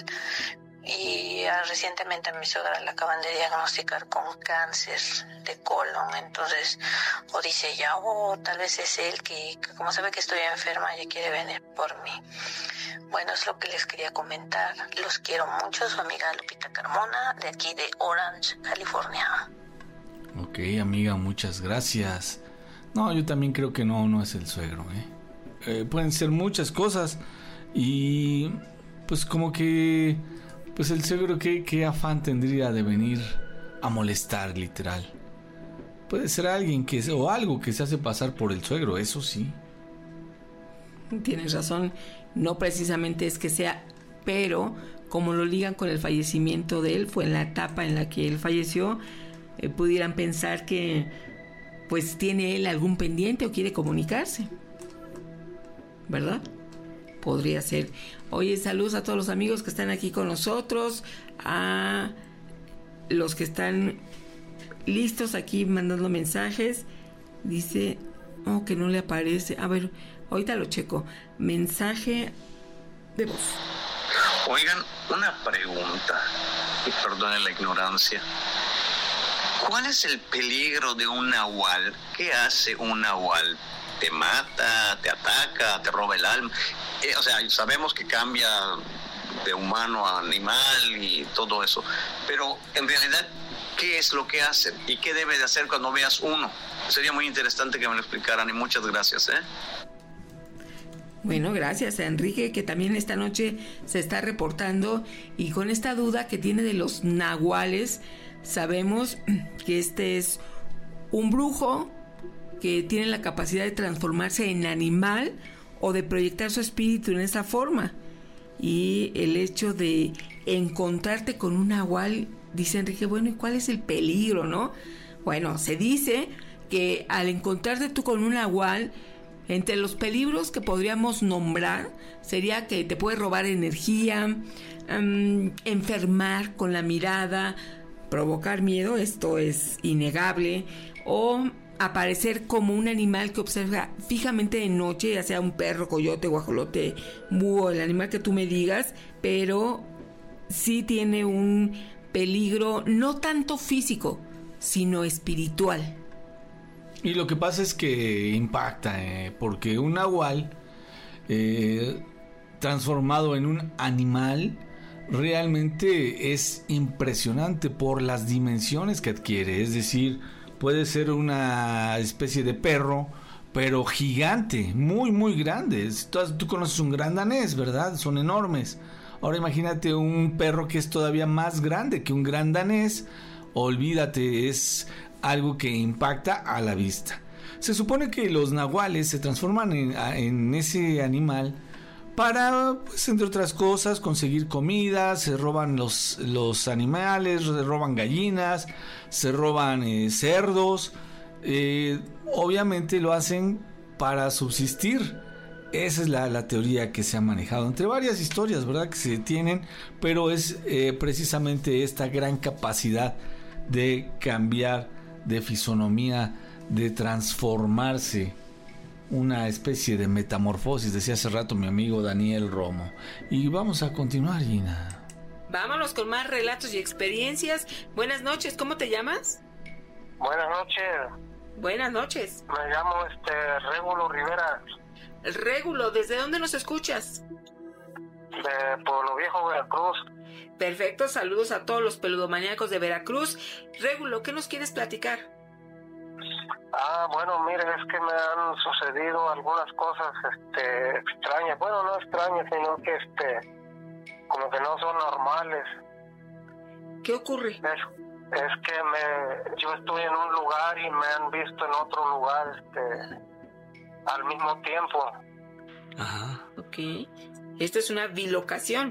Y uh, recientemente a mi suegra le acaban de diagnosticar con cáncer de colon, entonces o dice ella, oh, tal vez es él que, que como sabe que estoy enferma ya quiere venir por mí. Bueno, es lo que les quería comentar. Los quiero mucho, su amiga Lupita Carmona, de aquí de Orange, California. Ok, amiga, muchas gracias. No, yo también creo que no, no es el suegro, ¿eh? Eh, pueden ser muchas cosas y pues como que pues el suegro, ¿qué, qué afán tendría de venir a molestar, literal? Puede ser alguien que o algo que se hace pasar por el suegro, eso sí. Tienes razón, no precisamente es que sea, pero como lo ligan con el fallecimiento de él, fue en la etapa en la que él falleció, eh, pudieran pensar que pues tiene él algún pendiente o quiere comunicarse. ¿verdad? Podría ser. Oye, saludos a todos los amigos que están aquí con nosotros, a los que están listos aquí mandando mensajes. Dice, oh, que no le aparece. A ver, ahorita lo checo. Mensaje de voz. Oigan, una pregunta, y perdonen la ignorancia. ¿Cuál es el peligro de un nahual? ¿Qué hace un nahual? ¿Te mata, te ataca, te roba el alma? Eh, o sea, sabemos que cambia de humano a animal y todo eso, pero en realidad, ¿qué es lo que hacen? ¿Y qué debe de hacer cuando veas uno? Sería muy interesante que me lo explicaran, y muchas gracias, ¿eh? Bueno, gracias a Enrique, que también esta noche se está reportando, y con esta duda que tiene de los nahuales. Sabemos que este es un brujo que tiene la capacidad de transformarse en animal o de proyectar su espíritu en esa forma. Y el hecho de encontrarte con un nahual, dice Enrique, bueno, ¿y cuál es el peligro, no? Bueno, se dice que al encontrarte tú con un nahual, entre los peligros que podríamos nombrar, sería que te puede robar energía, um, enfermar con la mirada, provocar miedo, esto es innegable, o aparecer como un animal que observa fijamente de noche, ya sea un perro, coyote, guajolote, búho, el animal que tú me digas, pero sí tiene un peligro no tanto físico, sino espiritual. Y lo que pasa es que impacta, eh, porque un nahual eh, transformado en un animal realmente es impresionante por las dimensiones que adquiere. Es decir, puede ser una especie de perro, pero gigante, muy muy grande. Tú, tú conoces un gran danés, ¿verdad? Son enormes. Ahora imagínate un perro que es todavía más grande que un gran danés. Olvídate, es algo que impacta a la vista. Se supone que los nahuales se transforman en, en ese animal para, pues, entre otras cosas, conseguir comida. Se roban los, los animales, se roban gallinas, se roban eh, cerdos. Eh, obviamente lo hacen para subsistir. Esa es la, la teoría que se ha manejado entre varias historias, ¿verdad?, que se tienen, pero es eh, precisamente esta gran capacidad de cambiar de fisonomía, de transformarse, una especie de metamorfosis, decía hace rato mi amigo Daniel Romo. Y vamos a continuar, Gina. Vámonos con más relatos y experiencias. Buenas noches, ¿cómo te llamas? Buenas noches. Buenas noches. Me llamo este Régulo Rivera. Régulo, ¿desde dónde nos escuchas? De Pueblo Viejo, Veracruz. Perfecto, saludos a todos los peludomaníacos de Veracruz. Régulo, ¿qué nos quieres platicar? Ah, bueno, mire, es que me han sucedido algunas cosas este, extrañas. Bueno, no extrañas, sino que este, como que no son normales. ¿Qué ocurre? Es, es que me, yo estoy en un lugar y me han visto en otro lugar este, al mismo tiempo. Ajá. Ok. Esto es una bilocación.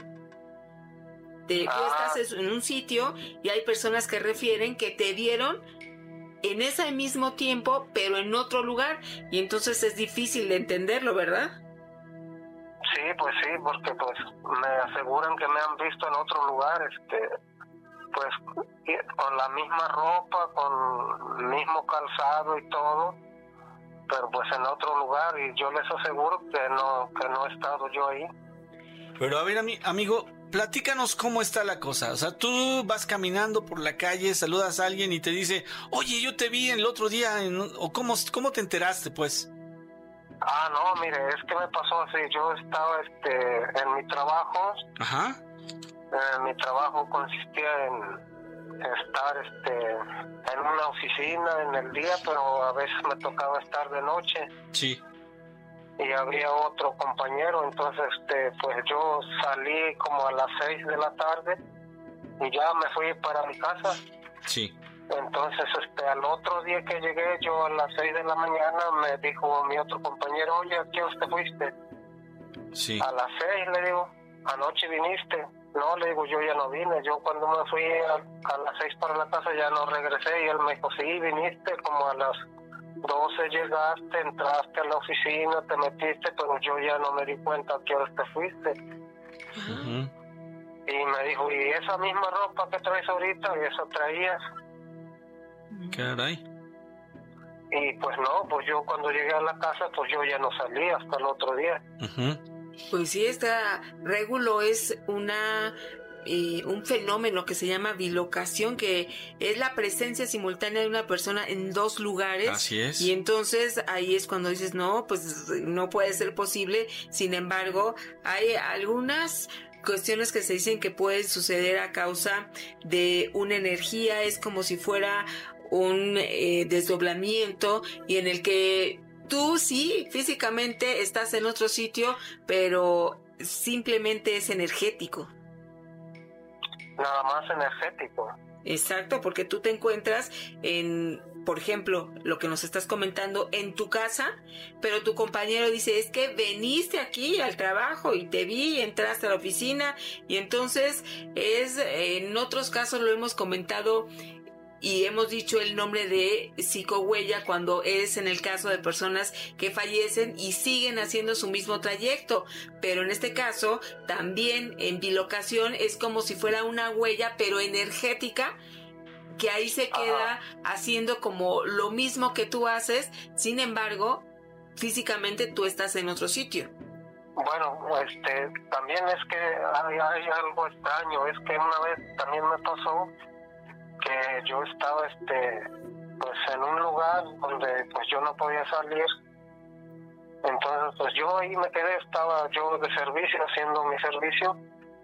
Te, tú estás en un sitio y hay personas que refieren que te vieron en ese mismo tiempo, pero en otro lugar, y entonces es difícil de entenderlo, ¿verdad? Sí, pues sí, porque pues me aseguran que me han visto en otro lugar, este, pues con la misma ropa, con el mismo calzado y todo, pero pues en otro lugar, y yo les aseguro que no, que no he estado yo ahí. Pero a ver, ami- amigo, platícanos cómo está la cosa. O sea, tú vas caminando por la calle, saludas a alguien y te dice, oye, yo te vi el otro día, en... o cómo, cómo te enteraste, pues. Ah, no, mire, es que me pasó así. Yo estaba este, en mi trabajo. Ajá. Eh, mi trabajo consistía en estar este, en una oficina en el día, pero a veces me tocaba estar de noche. Sí. Y había otro compañero, entonces este pues yo salí como a las seis de la tarde y ya me fui para mi casa. Sí. Entonces este al otro día que llegué yo a las seis de la mañana me dijo mi otro compañero, oye, ¿a qué hora te fuiste? Sí. A las seis, le digo, anoche viniste. No, le digo, yo ya no vine, yo cuando me fui a, a las seis para la casa ya no regresé, y él me dijo, sí, viniste como a las doce llegaste, entraste a la oficina, te metiste, pero yo ya no me di cuenta a qué hora te fuiste. Ujú. Y me dijo, ¿y esa misma ropa que traes ahorita, y esa traías? Caray. Y pues no, pues yo cuando llegué a la casa, pues yo ya no salí hasta el otro día. Pues sí, esta régulo es una eh, un fenómeno que se llama bilocación, que es la presencia simultánea de una persona en dos lugares. Así es. Y entonces ahí es cuando dices, no, pues no puede ser posible. Sin embargo, hay algunas cuestiones que se dicen que pueden suceder a causa de una energía. Es como si fuera un eh, desdoblamiento, y en el que tú sí físicamente estás en otro sitio, pero simplemente es energético. Nada más energético. Exacto, porque tú te encuentras en, por ejemplo, lo que nos estás comentando, en tu casa, pero tu compañero dice, es que veniste aquí al trabajo y te vi, entraste a la oficina, y entonces es, en otros casos lo hemos comentado y hemos dicho el nombre de psicohuella cuando es en el caso de personas que fallecen y siguen haciendo su mismo trayecto, pero en este caso también en bilocación es como si fuera una huella pero energética, que ahí se queda haciendo como lo mismo que tú haces, sin embargo físicamente tú estás en otro sitio. Bueno, este, también es que hay, hay algo extraño, es que una vez también me pasó que yo estaba este pues en un lugar donde pues yo no podía salir, entonces pues yo ahí me quedé, estaba yo de servicio haciendo mi servicio.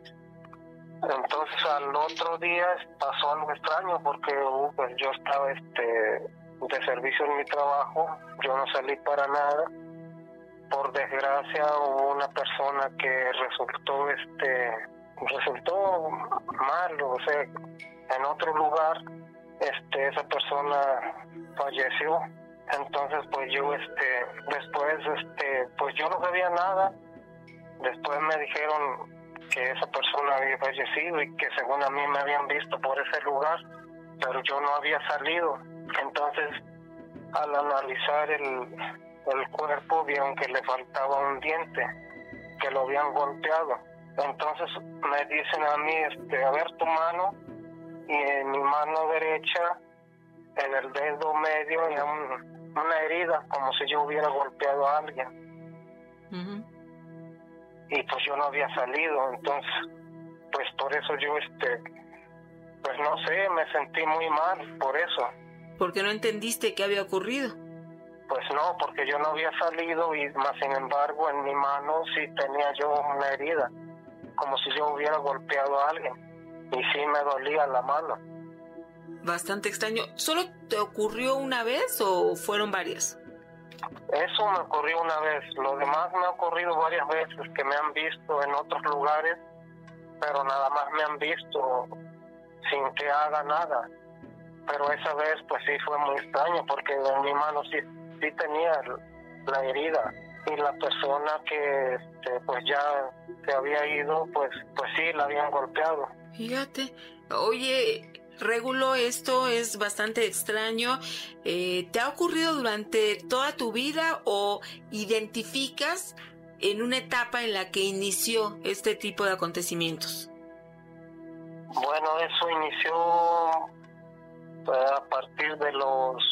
Entonces al otro día pasó algo extraño porque uh, pues yo estaba este de servicio en mi trabajo, yo no salí para nada. Por desgracia hubo una persona que resultó este resultó mal, o sea, en otro lugar, este, esa persona falleció. Entonces, pues yo, este, después, este, pues yo no sabía nada. Después me dijeron que esa persona había fallecido y que según a mí me habían visto por ese lugar, pero yo no había salido. Entonces, al analizar el, el cuerpo, vieron que le faltaba un diente, que lo habían golpeado. Entonces me dicen a mí, este, a ver tu mano, y en mi mano derecha, en el dedo medio, había un, una herida, como si yo hubiera golpeado a alguien. Uh-huh. Y pues yo no había salido, entonces, pues por eso yo, este, pues no sé, me sentí muy mal por eso. ¿Por qué no entendiste qué había ocurrido? Pues no, porque yo no había salido y más sin embargo en mi mano sí tenía yo una herida, como si yo hubiera golpeado a alguien. Y sí me dolía la mano. Bastante extraño. ¿Solo te ocurrió una vez o fueron varias? Eso me ocurrió una vez. Lo demás me ha ocurrido varias veces, que me han visto en otros lugares, pero nada más me han visto sin que haga nada. Pero esa vez pues sí fue muy extraño, porque en mi mano sí, sí tenía la herida. Y la persona que este, pues ya se había ido, pues, pues sí, la habían golpeado. Fíjate, oye, Régulo, esto es bastante extraño. Eh, ¿Te ha ocurrido durante toda tu vida o identificas en una etapa en la que inició este tipo de acontecimientos? Bueno, eso inició eh, a partir de los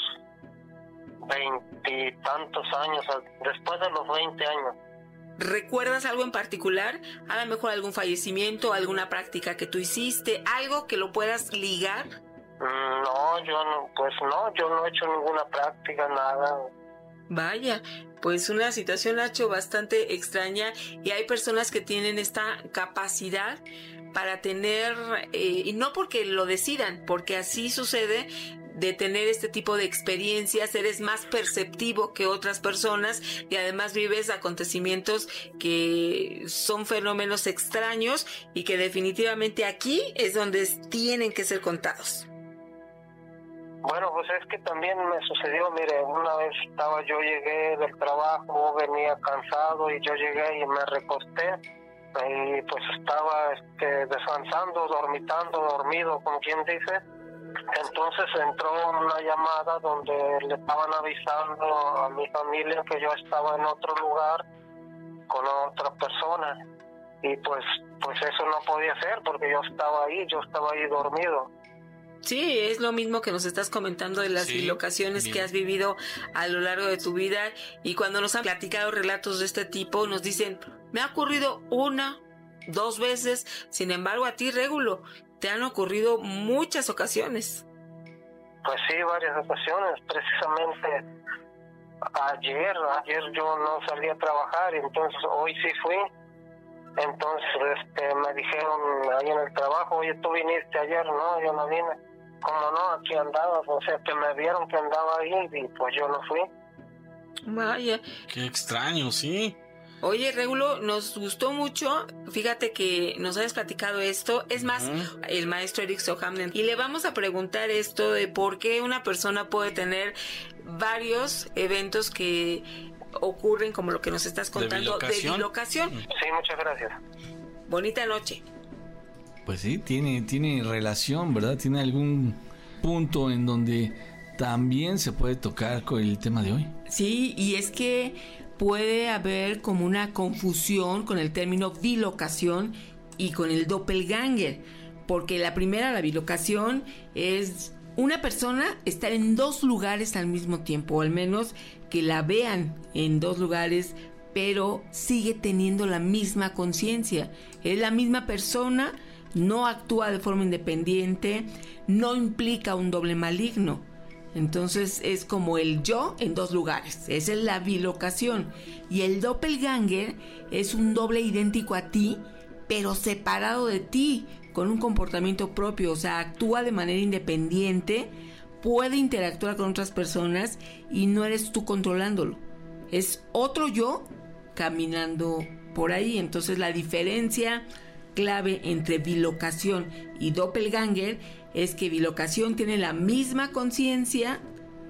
veintitantos años, después de los veinte años. ¿Recuerdas algo en particular? A lo mejor algún fallecimiento, alguna práctica que tú hiciste, algo que lo puedas ligar. No, yo no, pues no, yo no he hecho ninguna práctica, nada. Vaya, pues una situación, Nacho, bastante extraña, y hay personas que tienen esta capacidad para tener, eh, y no porque lo decidan, porque así sucede, de tener este tipo de experiencias. Eres más perceptivo que otras personas y además vives acontecimientos que son fenómenos extraños y que definitivamente aquí es donde tienen que ser contados. Bueno, pues es que también me sucedió, mire, una vez estaba, yo llegué del trabajo, venía cansado y yo llegué y me recosté y pues estaba este, descansando, dormitando, dormido, como quien dice. Entonces entró una llamada donde le estaban avisando a mi familia que yo estaba en otro lugar con otra persona, y pues pues eso no podía ser porque yo estaba ahí, yo estaba ahí dormido. Sí, es lo mismo que nos estás comentando de las Sí, bilocaciones bien. que has vivido a lo largo de tu vida, y cuando nos han platicado relatos de este tipo nos dicen, me ha ocurrido una, dos veces, sin embargo a ti, Régulo, te han ocurrido muchas ocasiones. Pues sí, varias ocasiones. Precisamente ayer, ayer yo no salí a trabajar, entonces hoy sí fui. Entonces este, me dijeron ahí en el trabajo, oye, ¿tú viniste ayer? No, yo no vine. Como no, aquí andaba, o sea, que me vieron que andaba ahí y pues yo no fui. Vaya. Qué extraño, sí. Oye, Régulo, nos gustó mucho, fíjate que nos hayas platicado esto, es más, Ujú. el maestro Eric Sohamnen, y le vamos a preguntar esto de por qué una persona puede tener varios eventos que ocurren, como lo que nos estás contando, de bilocación? bilocación. Sí, muchas gracias. Bonita noche. Pues sí, tiene, tiene relación, ¿verdad? Tiene algún punto en donde también se puede tocar con el tema de hoy. Sí, y es que puede haber como una confusión con el término bilocación y con el doppelganger, porque la primera, la bilocación, es una persona estar en dos lugares al mismo tiempo, o al menos que la vean en dos lugares, pero sigue teniendo la misma conciencia. Es la misma persona, no actúa de forma independiente, no implica un doble maligno. Entonces es como el yo en dos lugares. Esa es la bilocación. Y el doppelganger es un doble idéntico a ti, pero separado de ti, con un comportamiento propio. O sea, actúa de manera independiente, puede interactuar con otras personas y no eres tú controlándolo. Es otro yo caminando por ahí. Entonces la diferencia clave entre bilocación y doppelganger es que bilocación tiene la misma conciencia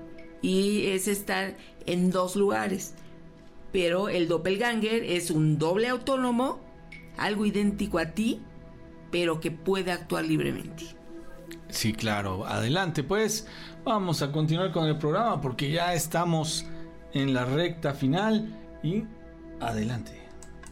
y es estar en dos lugares, pero el doppelganger es un doble autónomo, algo idéntico a ti, pero que puede actuar libremente. Sí, claro. Adelante, pues vamos a continuar con el programa porque ya estamos en la recta final y adelante.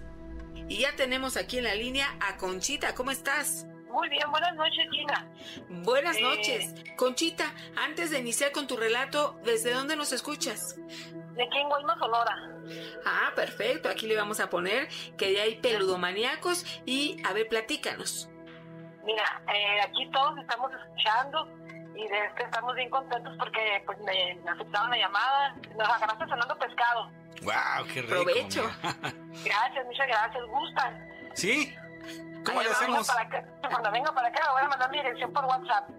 Y ya tenemos aquí en la línea a Conchita. ¿Cómo estás? Muy bien, buenas noches, Gina. Buenas Eh, noches. Conchita, antes de iniciar con tu relato, ¿desde dónde nos escuchas? De aquí en Guaymas, Sonora. Ah, perfecto. Aquí le vamos a poner que ya hay peludomaníacos y, a ver, platícanos. Mira, eh, aquí todos estamos escuchando y de este estamos bien contentos porque pues me, me aceptaron la llamada. Nos agarraste sonando pescado. ¡Wow! ¡Qué rico! Provecho. mira. Gracias, muchas gracias. ¿Gustan? ¿Sí? ¿Cómo Ay, le cuando venga hacemos? para acá- Cuando venga para acá, voy a mandar mi dirección por WhatsApp.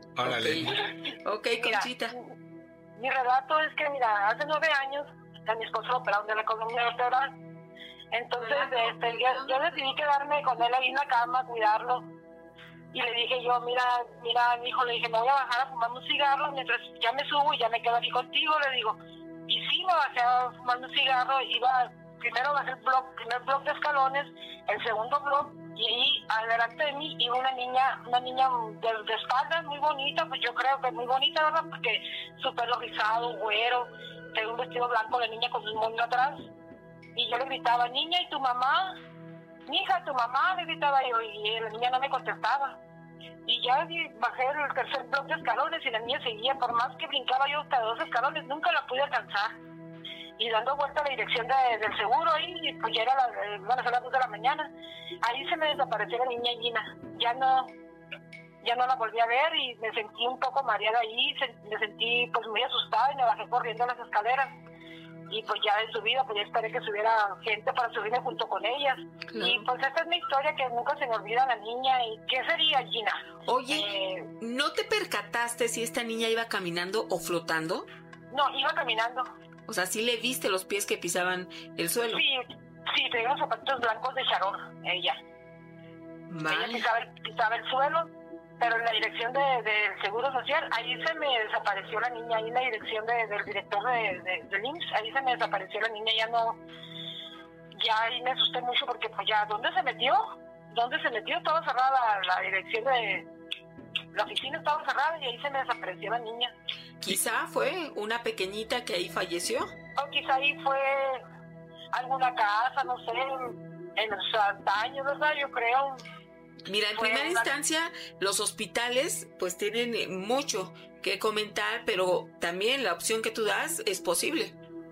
Órale. Ok, Conchita. Mi relato es que, mira, hace nueve años a mi esposo lo operaron de la columna vertebral. Entonces, este, yo, yo decidí quedarme con él ahí en la cama, cuidarlo. Y le dije yo, mira, mira, mi hijo, le dije, me voy a bajar a fumar un cigarro mientras ya me subo y ya me quedo aquí contigo, le digo. Y sí, me bajé a fumar un cigarro, iba, primero bajé el bloque, primer bloque de escalones, el segundo bloque, y ahí, adelante de mí, iba una niña, una niña de, de espaldas muy bonita, pues yo creo que muy bonita, ¿verdad? Porque su pelo rizado, güero, tenía un vestido blanco, la niña con un moño atrás. Y yo le gritaba, niña, ¿y tu mamá? Mija, tu mamá, le gritaba yo, y la niña no me contestaba. Y ya di- bajé el tercer bloque de escalones y la niña seguía, por más que brincaba yo hasta dos escalones, nunca la pude alcanzar. Y dando vuelta a la dirección de- del seguro ahí, pues ya era la, eh, van a ser las dos de la mañana. Ahí se me desapareció la niña Gina. Ya no, ya no la volví a ver y me sentí un poco mareada ahí, se- me sentí pues muy asustada y me bajé corriendo las escaleras. Y pues ya he subido, pues ya esperé que subiera gente para subirme junto con ellas. Y pues esta es mi historia que nunca se me olvida la niña. ¿Y qué sería, Gina? Oye, ¿no te percataste si esta niña iba caminando o flotando? No, iba caminando. O sea, ¿sí le viste los pies que pisaban el suelo? Sí, sí, tenía unos zapatos blancos de charol, ella. Ella pisaba el, pisaba el suelo, pero en la dirección del de, del Seguro Social, ahí se me desapareció la niña, ahí en la dirección de, del director de, de, del I M S S, ahí se me desapareció la niña, ya no, ya ahí me asusté mucho porque pues ya, ¿dónde se metió? ¿Dónde se metió? Estaba cerrada la, la dirección de, la oficina estaba cerrada y ahí se me desapareció la niña. Quizá fue una pequeñita que ahí falleció. O quizá ahí fue alguna casa, no sé, en, en los antaños, ¿verdad? Yo creo. Mira, en fue primera una... instancia, los hospitales pues tienen mucho que comentar, pero también la opción que tú das es posible.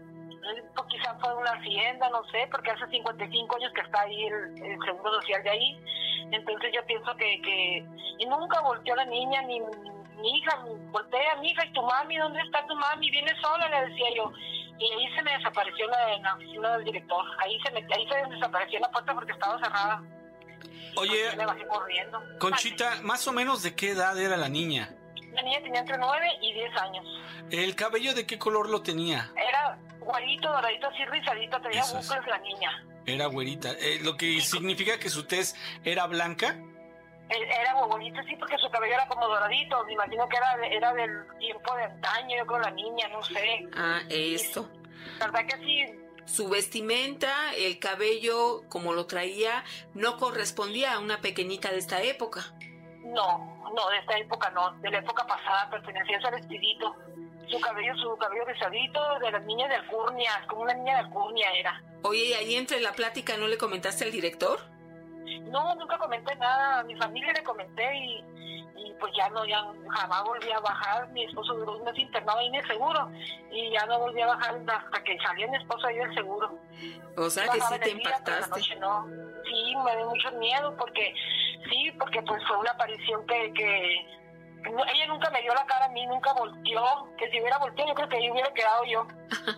O quizá fue una hacienda, no sé, porque hace cincuenta y cinco años que está ahí el, el Seguro Social de ahí. Entonces yo pienso que, que y nunca volteó la niña, ni mi hija, voltea, mi hija, ¿y tu mami? ¿Dónde está tu mami? Viene sola, le decía yo. Y ahí se me desapareció la, en la oficina del director. Ahí se, me, ahí se desapareció la puerta porque estaba cerrada. Oye, me bajé corriendo. Conchita, ¿más o menos de qué edad era la niña? La niña tenía entre nueve y diez años. ¿El cabello de qué color lo tenía? Era güerito, doradito, así rizadito, tenía Eso es. bucles la niña. Era güerita, eh, lo que significa que su tez era blanca. Era bonito, sí, porque su cabello era como doradito. Me imagino que era, era del tiempo de antaño, yo con la niña, no sé. Ah, esto. La verdad que sí. Su vestimenta, el cabello, como lo traía, no correspondía a una pequeñita de esta época. No, no, de esta época no. De la época pasada pertenecía a ese vestidito. Su cabello, su cabello rizadito, de las niñas de Alcurnia, como una niña de Alcurnia era. Oye, ¿y ahí entre la plática no le comentaste al director? No, nunca comenté nada. A mi familia le comenté y, y pues ya no, ya jamás volví a bajar. Mi esposo duró un mes internado ahí en el seguro y ya no volví a bajar hasta que salió mi esposo ahí del seguro. O sea que sí te impactaste. Noche, no. Sí, me dio mucho miedo porque, sí, porque pues fue una aparición que, que no, ella nunca me dio la cara a mí, nunca volteó. Que si hubiera volteado yo creo que ahí hubiera quedado yo.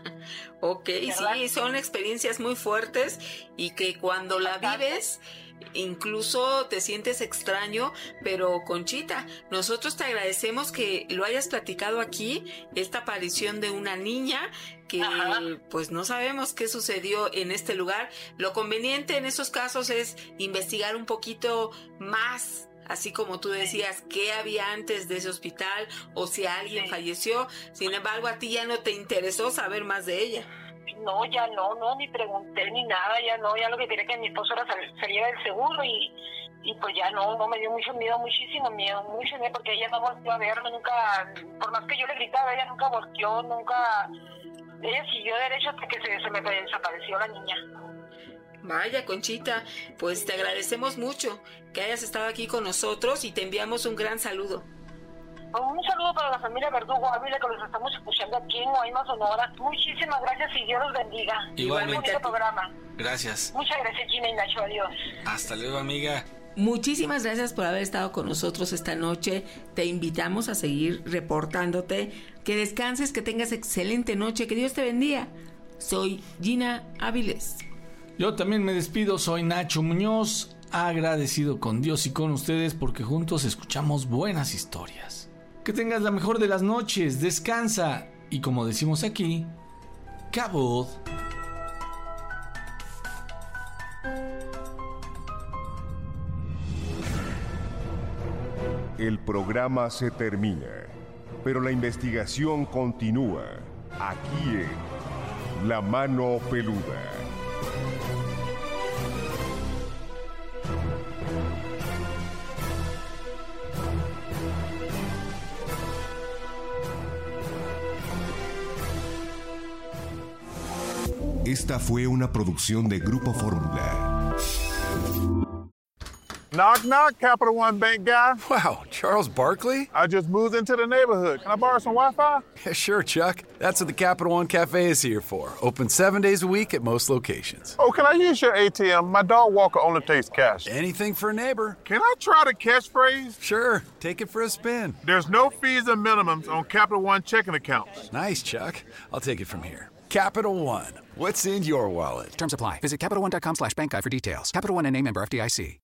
Ok, ¿verdad? Sí, son experiencias muy fuertes y que cuando la vives incluso te sientes extraño, pero Conchita, nosotros te agradecemos que lo hayas platicado aquí, esta aparición de una niña que Ajá. pues no sabemos qué sucedió en este lugar. Lo conveniente en esos casos es investigar un poquito más, así como tú decías, qué había antes de ese hospital o si alguien sí. falleció. Sin embargo, a ti ya no te interesó saber más de ella. No, ya no, no, ni pregunté ni nada, ya no, ya lo que quería que mi esposo era sal, saliera del seguro y, y pues ya no, no me dio mucho miedo, muchísimo miedo, mucho miedo, porque ella no volteó a verme, nunca, por más que yo le gritaba, ella nunca volteó, nunca, ella siguió derecho hasta que se, se me desapareció la niña. Vaya, Conchita, pues te agradecemos mucho que hayas estado aquí con nosotros y te enviamos un gran saludo. Un saludo para la familia Verdugo Ávila que los estamos escuchando aquí en Guaymas, Sonora. Muchísimas gracias y Dios los bendiga. Igualmente. Igualmente. Programa. Gracias. Muchas gracias, Gina y Nacho. Adiós. Hasta luego, amiga. Muchísimas gracias por haber estado con nosotros esta noche. Te invitamos a seguir reportándote. Que descanses, que tengas excelente noche. Que Dios te bendiga. Soy Gina Áviles. Yo también me despido. Soy Nacho Muñoz. Agradecido con Dios y con ustedes porque juntos escuchamos buenas historias. Que tengas la mejor de las noches, descansa y como decimos aquí, Kabod. El programa se termina, pero la investigación continúa aquí en La Mano Peluda. Esta fue una producción de Grupo Fórmula. Knock, knock, Capital One Bank guy. Wow, Charles Barkley? I just moved into the neighborhood. Can I borrow some Wi-Fi? Yeah, sure, Chuck. That's what the Capital One Cafe is here for. Open seven days a week at most locations. Oh, can I use your A T M? My dog Walker only takes cash. Anything for a neighbor. Can I try the catchphrase? Sure, take it for a spin. There's no fees and minimums on Capital One checking accounts. Nice, Chuck. I'll take it from here. Capital One. What's in your wallet? Terms apply. Visit CapitalOne.com slash bank guide for details. Capital One and name member F D I C.